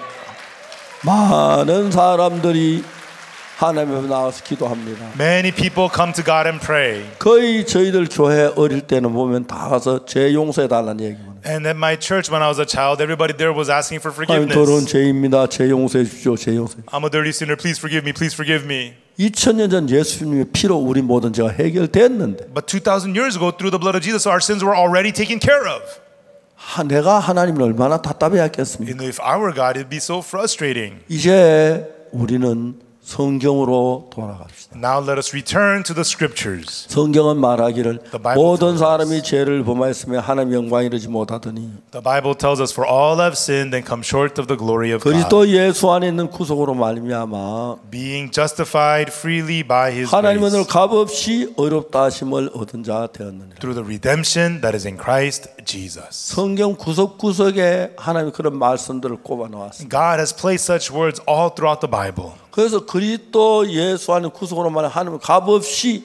S1: 많은 사람들이 하나님 앞에 나와서 기도합니다.
S2: Many people come to God and pray.
S1: 거의 저희들 교회 어릴 때는 보면 다 가서 죄 용서해 달라는 얘기만.
S2: And at my church when I was a child, everybody there was asking for
S1: 하나님 더러운
S2: forgiveness.
S1: 죄입니다. 죄 용서해 주십시오. 죄 용서해.
S2: I'm a dirty sinner. Please forgive me. Please forgive me.
S1: 이천 년 전 예수님의 피로 우리 모든 죄가 해결됐는데
S2: But two thousand years ago, through the blood of Jesus, our sins were already taken care of.
S1: 하, 내가 하나님을 얼마나 답답해했겠습니까?
S2: And if I were God, it'd be so frustrating.
S1: 이제 우리는 성경으로 돌아갑시다.
S2: Now let us return to the scriptures.
S1: 성경은 말하기를
S2: The Bible
S1: 모든
S2: tells us.
S1: 사람이 죄를 범하였으며 하나님 영광 이르지 못하더니
S2: The Bible tells us, for all have sinned and come short of the glory of God.
S1: 그리스도 예수 안에 있는 구속으로 말미암아
S2: Being justified freely by His
S1: 하나님은
S2: grace
S1: 값없이 어렵다 하심을 얻은 자 되었느니라.
S2: through the redemption that is in Christ Jesus.
S1: 성경 구석구석에 하나님이 그런 말씀들을 꼽아 놓았습니다.
S2: God has placed such words all throughout the Bible.
S1: 그래서 그리스도 예수 안에 구속으로 말하면 하나님은 값없이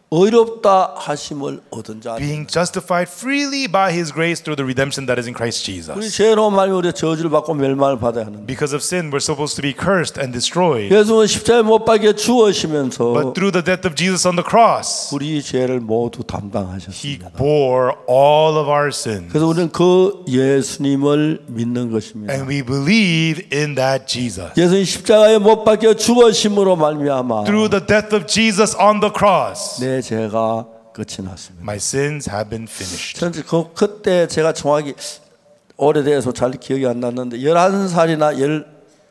S1: 어렵다 하심을 얻은 자.
S2: Being justified freely by His grace through the redemption that is in Christ
S1: 우리
S2: Jesus.
S1: 죄로 말하면 우리가 저주를 받고 멸망을 받아야 하는데
S2: Because of sin, we're supposed to be cursed and destroyed.
S1: 예수는 십자가에 못 박혀
S2: But
S1: 죽으시면서
S2: through the death of Jesus on the cross,
S1: 우리 죄를 모두
S2: He
S1: 담당하셨습니다.
S2: bore all of our sins.
S1: 그래서 우리는 그 예수님을 믿는 것입니다.
S2: And we believe in that Jesus.
S1: 예수님 십자가에 못 박혀 죽으심으로 말미암아
S2: Through the death of Jesus on the cross,
S1: 내 죄가 끝이 났습니다.
S2: my sins have been finished.
S1: 전 그, 그때 제가 정확히 오래돼서 잘 기억이 안 났는데 열한 살이나 열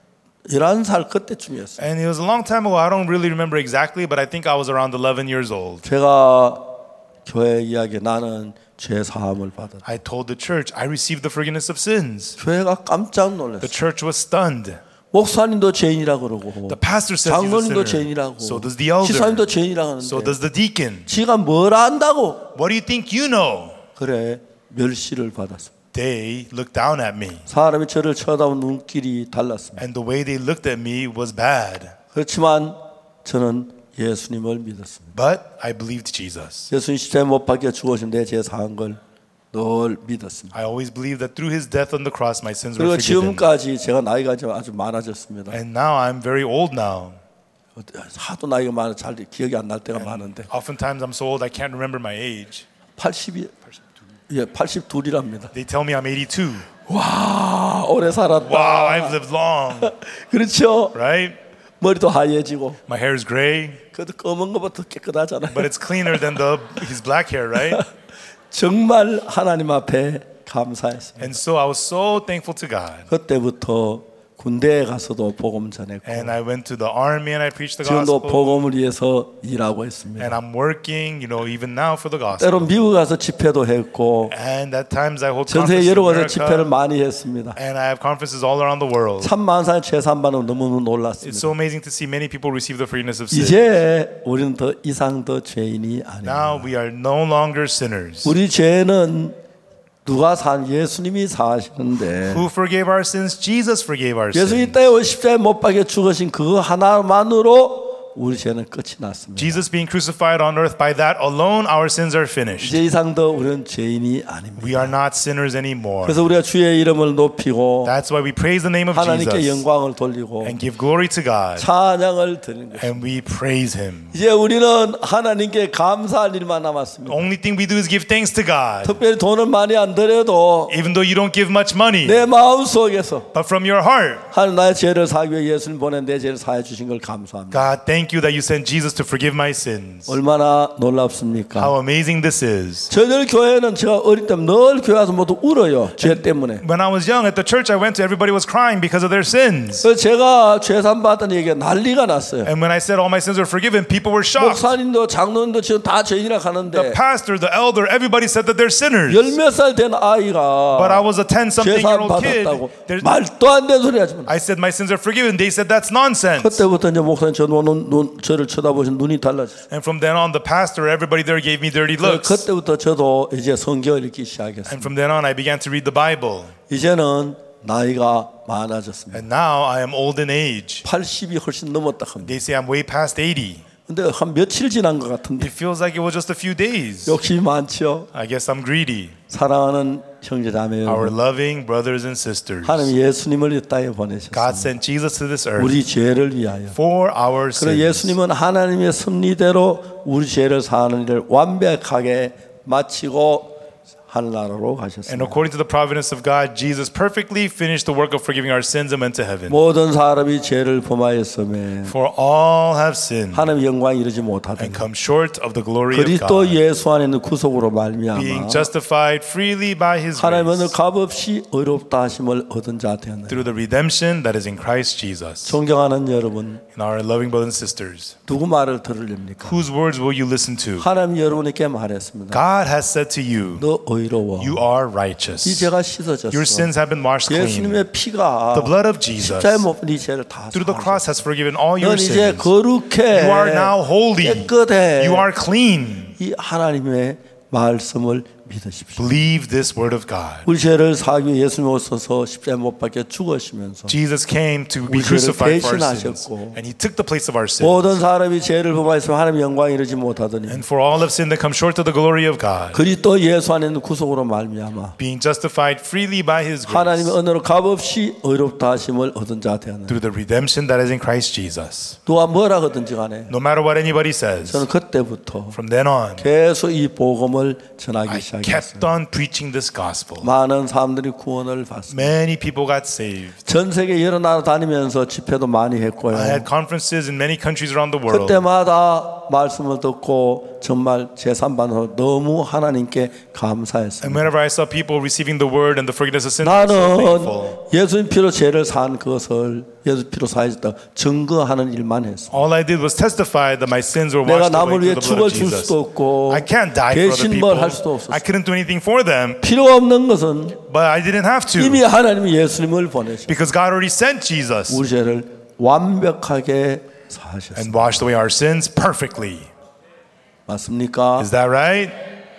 S1: 열한 살 그때쯤이었어요.
S2: And it was a long time ago. I don't really remember exactly, but I think I was around eleven years old.
S1: 제가 교회 이야기 나는 죄 사함을 받았다.
S2: I told the church I received the forgiveness of sins.
S1: 교회가 깜짝
S2: The
S1: 놀랐어요.
S2: church was stunned.
S1: 목사님도 죄인이라 그러고
S2: The pastor says he's a
S1: 장로님도
S2: sinner.
S1: 죄인이라고
S2: So does the elder.
S1: 지사님도 죄인이라
S2: So
S1: 하는데
S2: does the deacon.
S1: 지가 뭘 안다고
S2: What do you think you know?
S1: 그래 멸시를 받았습니다.
S2: They looked down at me.
S1: 사람이 저를 쳐다보는 눈길이 달랐습니다.
S2: And the way they looked at me was bad.
S1: 그렇지만 저는 예수님을 믿었습니다.
S2: But I believed Jesus.
S1: 예수님 십자가에 못 박혀 죽으신 내 죄 사한 걸 늘 믿었습니다.
S2: I always believed that through his death on the cross, my sins were
S1: 그리고
S2: forgiven.
S1: 지금까지 제가 나이가 좀 아주 많아졌습니다.
S2: And now I'm very old now.
S1: 하도 나이가 많아 잘 기억이 안 날 때가 많은데
S2: Oftentimes I'm so old I can't remember my age.
S1: 팔십이 예, 팔십이랍니다.
S2: They tell me I'm eighty-two.
S1: 와, 오래 살았다.
S2: Wow, I've lived long,
S1: 그렇죠.
S2: right?
S1: 머리도 하얘지고
S2: My hair is gray,
S1: 그래도 검은 것부터 깨끗하잖아요.
S2: but it's cleaner than the his black hair, right?
S1: 정말 하나님 앞에 감사했습니다.
S2: And so I was so thankful to God.
S1: 그때부터 군대에 가서도 복음 전했고
S2: And I went to the army and I preached the
S1: 지금도
S2: gospel.
S1: 복음을 위해서 일하고
S2: And
S1: 있습니다.
S2: I'm working, you know, even now for the gospel.
S1: 때로 미국 가서 집회도 했고
S2: And at times I hold
S1: 전
S2: conferences
S1: 세계
S2: in
S1: 여러 곳에서 집회를
S2: America.
S1: 많이 했습니다.
S2: And I have conferences all around the world.
S1: 참 만사의 재산반은 너무
S2: It's
S1: 놀랐습니다.
S2: so amazing to see many people receive the forgiveness of sin.
S1: 이제 우리는 더 이상 더 죄인이
S2: Now
S1: 아닙니다.
S2: we are no longer sinners.
S1: 우리 죄는 누가 산 예수님이 사시는데
S2: Who forgave our sins? Jesus forgave our
S1: 예수님이
S2: sins.
S1: 땅에 십자가에 못 박혀 죽으신 그거 하나만으로 우리 죄는 끝이 났습니다.
S2: Jesus being crucified on earth, by that alone our sins are finished.
S1: 이제 이상 더 우리는 죄인이 아닙니다.
S2: We are not sinners anymore.
S1: 그래서 우리가 주의 이름을 높이고
S2: That's why we praise the name of
S1: 하나님께
S2: Jesus
S1: 영광을 돌리고
S2: and give glory to God
S1: 찬양을 드리는 것입니다.
S2: and we praise Him.
S1: 이제 우리는 하나님께 감사할 일만 남았습니다.
S2: Only thing we do is give thanks to God.
S1: 특별히 돈을 많이 안 들여도
S2: Even though you don't give much money,
S1: 내 마음 속에서
S2: but from your heart,
S1: 하나님 나의 죄를 사기 위해 예수님 보내 내 죄를 사해 주신 걸 감사합니다.
S2: God, thank you that you sent Jesus to forgive my sins.
S1: 얼마나 놀랍습니까?
S2: How amazing this is.
S1: 저들 교회는 제가 어릴 때 늘 교회 와서 모두 울어요. 죄 때문에.
S2: When I was young at the church I went to, everybody was crying because of their sins.
S1: 그래서 제가 죄산 받던 얘기가 난리가 났어요.
S2: And when I said all my sins were forgiven, people were shocked.
S1: 목사님도 장로님도 지금 다 죄인이라
S2: The
S1: 하는데
S2: pastor, the elder, everybody said that they're sinners.
S1: 열 몇 살 된 아이가
S2: But I was a ten-something-year-old
S1: 죄산
S2: kid.
S1: 받았다고
S2: There's-
S1: 말도 안 되는 소리 하지 마.
S2: I said my sins are forgiven. They said that's nonsense.
S1: 그때부터 이제 목사님 저 눈, 눈, 저를 쳐다보신 눈이 달라졌어요.
S2: And from then on, the pastor, everybody there gave me dirty looks.
S1: 그때부터 저도 이제 성경을 읽기 시작했어요.
S2: And from then on, I began to read the Bible.
S1: 이제는 나이가 많아졌습니다.
S2: And now I am old in age.
S1: 팔십이 훨씬 넘었다 합니다.
S2: They say I'm way past eighty.
S1: 근데 한 며칠 지난 것 같은데
S2: It feels like it was just a few days.
S1: 욕심이 많죠.
S2: I guess I'm greedy.
S1: 사랑하는 형제자매
S2: Our
S1: 여러분,
S2: loving brothers and sisters.
S1: 하나님 예수님을 이 땅에
S2: God
S1: 보내셨습니다.
S2: sent Jesus to this earth
S1: 우리 죄를 위하여.
S2: for our
S1: 그리고
S2: sins.
S1: 예수님은 하나님의 섭리대로 우리 죄를 사하는 일을 완벽하게 마치고 하늘나라로
S2: And
S1: 가셨습니다.
S2: according to the providence of God, Jesus perfectly finished the work of forgiving our sins and went to heaven.
S1: 모든 사람이 죄를 범하였음에
S2: For all have sinned
S1: 하나님 영광 이르지
S2: and
S1: 못하더니
S2: come short of the glory of
S1: 그리스도
S2: God.
S1: 예수 안에 있는 구속으로 말미암아
S2: Being justified freely by His
S1: 하나님은
S2: grace
S1: 값없이 의롭다 하심을 얻은 자 되었느니라.
S2: through the redemption that is in Christ Jesus.
S1: 존경하는 여러분,
S2: And our loving brothers and sisters,
S1: 누구 말을 들으렵니까?
S2: whose words will you listen to?
S1: 하나님 여러분에게 말했습니다.
S2: God has said to you,
S1: 너 의로워.
S2: you are
S1: 이
S2: righteous.
S1: 죄가 씻어졌어.
S2: Your sins have been washed clean.
S1: 예수님의 피가
S2: The blood of Jesus
S1: 십자에 못 네 죄를 다
S2: through the
S1: 사하셨어.
S2: cross has forgiven all your
S1: 넌 이제
S2: sins.
S1: 거룩해.
S2: You are now holy.
S1: 깨끗해.
S2: You are clean.
S1: 이 하나님의 말씀을 믿으십시오.
S2: Believe this word of God.
S1: 우리 죄를 사기 위해 예수님 오셔서 십자에 못 박혀 죽으시면서
S2: Jesus came to be
S1: 우리 죄를
S2: crucified for our sins,
S1: 대신하셨고
S2: and He took the place of our sins.
S1: 모든 사람이 죄를 범하였으면 하나님의 영광에 이르지 못하더니
S2: And for all have sinned and come short of the glory of God,
S1: 그리스도 예수 안에 있는 구속으로 말미암아
S2: being justified freely by His
S1: 하나님의
S2: grace
S1: 은혜로 값없이 의롭다 하심을 얻은 자 되었느니라.
S2: through the redemption that is in Christ Jesus.
S1: 누가 뭐라 하든지 간에
S2: No matter what anybody says,
S1: 저는 그때부터
S2: from then on,
S1: 계속 이 복음을 전하기
S2: I
S1: 시작했어요.
S2: kept on preaching this gospel.
S1: 많은 사람들이 구원을 받습니다.
S2: Many people got saved.
S1: 전 세계 여러 나라 다니면서 집회도 많이 했고요.
S2: I had conferences in many countries around the world.
S1: 그때마다 말씀을 듣고 정말 재산받아서 너무 하나님께
S2: And
S1: 감사했습니다.
S2: whenever I saw people receiving the word and the forgiveness of sins, I was so
S1: 나는
S2: thankful.
S1: 예수님 피로 죄를 산 것을 예수 피로 사해졌다 증거하는 일만 했어.
S2: All I did was testify that my sins were
S1: 내가
S2: washed away
S1: 남을 위해
S2: through the blood
S1: 죽을
S2: of
S1: 줄
S2: Jesus.
S1: 수도 없고
S2: I can't die for other
S1: 대신
S2: people.
S1: 뭘 할 수도 없었어.
S2: I couldn't do anything for them,
S1: 필요 없는 것은
S2: but I didn't have
S1: 이미
S2: to
S1: 하나님이 예수님을 보내셨어.
S2: because God already sent Jesus
S1: 우리 죄를 완벽하게 사하셨어.
S2: and washed away our sins perfectly.
S1: 맞습니까?
S2: Is that right?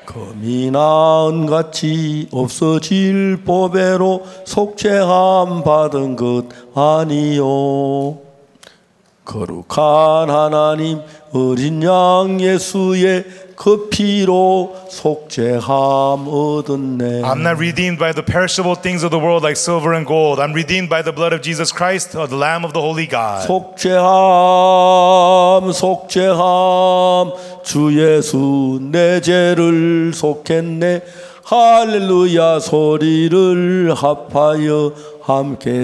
S1: 금이나 은같이 없어질 보배로 속죄함 받은 것 아니요. 거룩한 하나님 어린 양 예수의 그 피로 속죄함 얻었네.
S2: I'm not redeemed by the perishable things of the world like silver and gold. I'm redeemed by the blood of Jesus Christ, the Lamb of the Holy God.
S1: 속죄함 속죄함 주 예수 내 죄를 속했네. 할렐루야 소리를 합하여 함께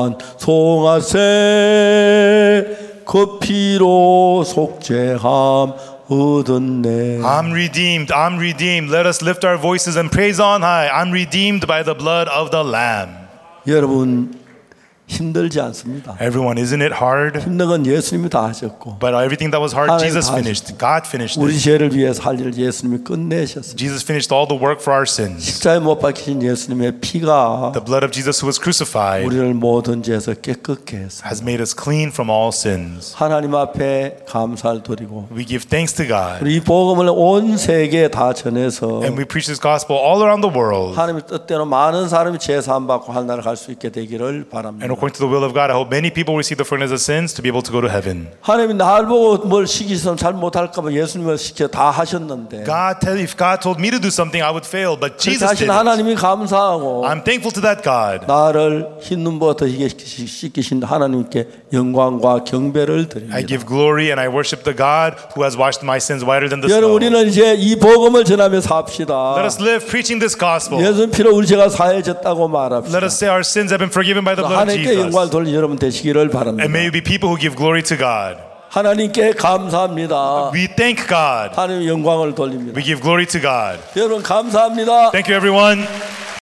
S1: 찬송하세. 그 피로 속죄함 얻었네.
S2: I'm redeemed. I'm redeemed. Let us lift our voices and praise on high. I'm redeemed by the blood of the Lamb.
S1: 여러분 힘들지 않습니다.
S2: Everyone, isn't it hard?
S1: 힘든 건 예수님이 다 하셨고
S2: But everything that was hard,
S1: 하나님
S2: Jesus
S1: 다
S2: finished. God finished
S1: 우리
S2: it.
S1: 죄를 위해서 할 일을 예수님이 끝내셨습니다.
S2: Jesus finished all the work for our sins.
S1: 십자가에 못 박히신 예수님의 피가
S2: The blood of Jesus who was crucified
S1: 우리를 모든 죄에서 깨끗게 했습니다.
S2: has made us clean from all sins.
S1: 하나님 앞에 감사를 드리고
S2: We give thanks to God.
S1: 우리 이 복음을 온 세계에 다 전해서
S2: And we preach this gospel all around the world.
S1: 하나님의 뜻대로 많은 사람이 죄 사함 받고 하늘을 갈 수 있게 되기를 바랍니다.
S2: And according to the will of God, I hope many people receive the forgiveness of sins to be able to go to heaven.
S1: 하나님이 날 보고 뭘 시키시면 잘 못할까 봐 예수님을 시켜 다 하셨는데
S2: God tell if God told me to do something, I would fail, but
S1: 그렇게
S2: Jesus
S1: 하신
S2: did it.
S1: 하나님이 감사하고
S2: I'm thankful to that God.
S1: 나를 흰 눈부터 희게 씻기신 하나님께 영광과 경배를
S2: I
S1: 드립니다.
S2: give glory and I worship the God who has washed my sins whiter than the
S1: 여러분
S2: snow.
S1: 우리는 이제 이 복음을 전하며 삽시다.
S2: Let us live preaching this gospel.
S1: 예수 피로 우리 죄가 사해졌다고 말합시다.
S2: Let us say our sins have been forgiven by the blood of
S1: 하나님께 영광을
S2: Jesus.
S1: 돌리는 여러분 되시기를 바랍니다.
S2: And may you be people who give glory to God.
S1: 하나님께 감사합니다.
S2: We thank God.
S1: 하나님 영광을 돌립니다.
S2: We give glory to God.
S1: 여러분 감사합니다.
S2: Thank you, everyone.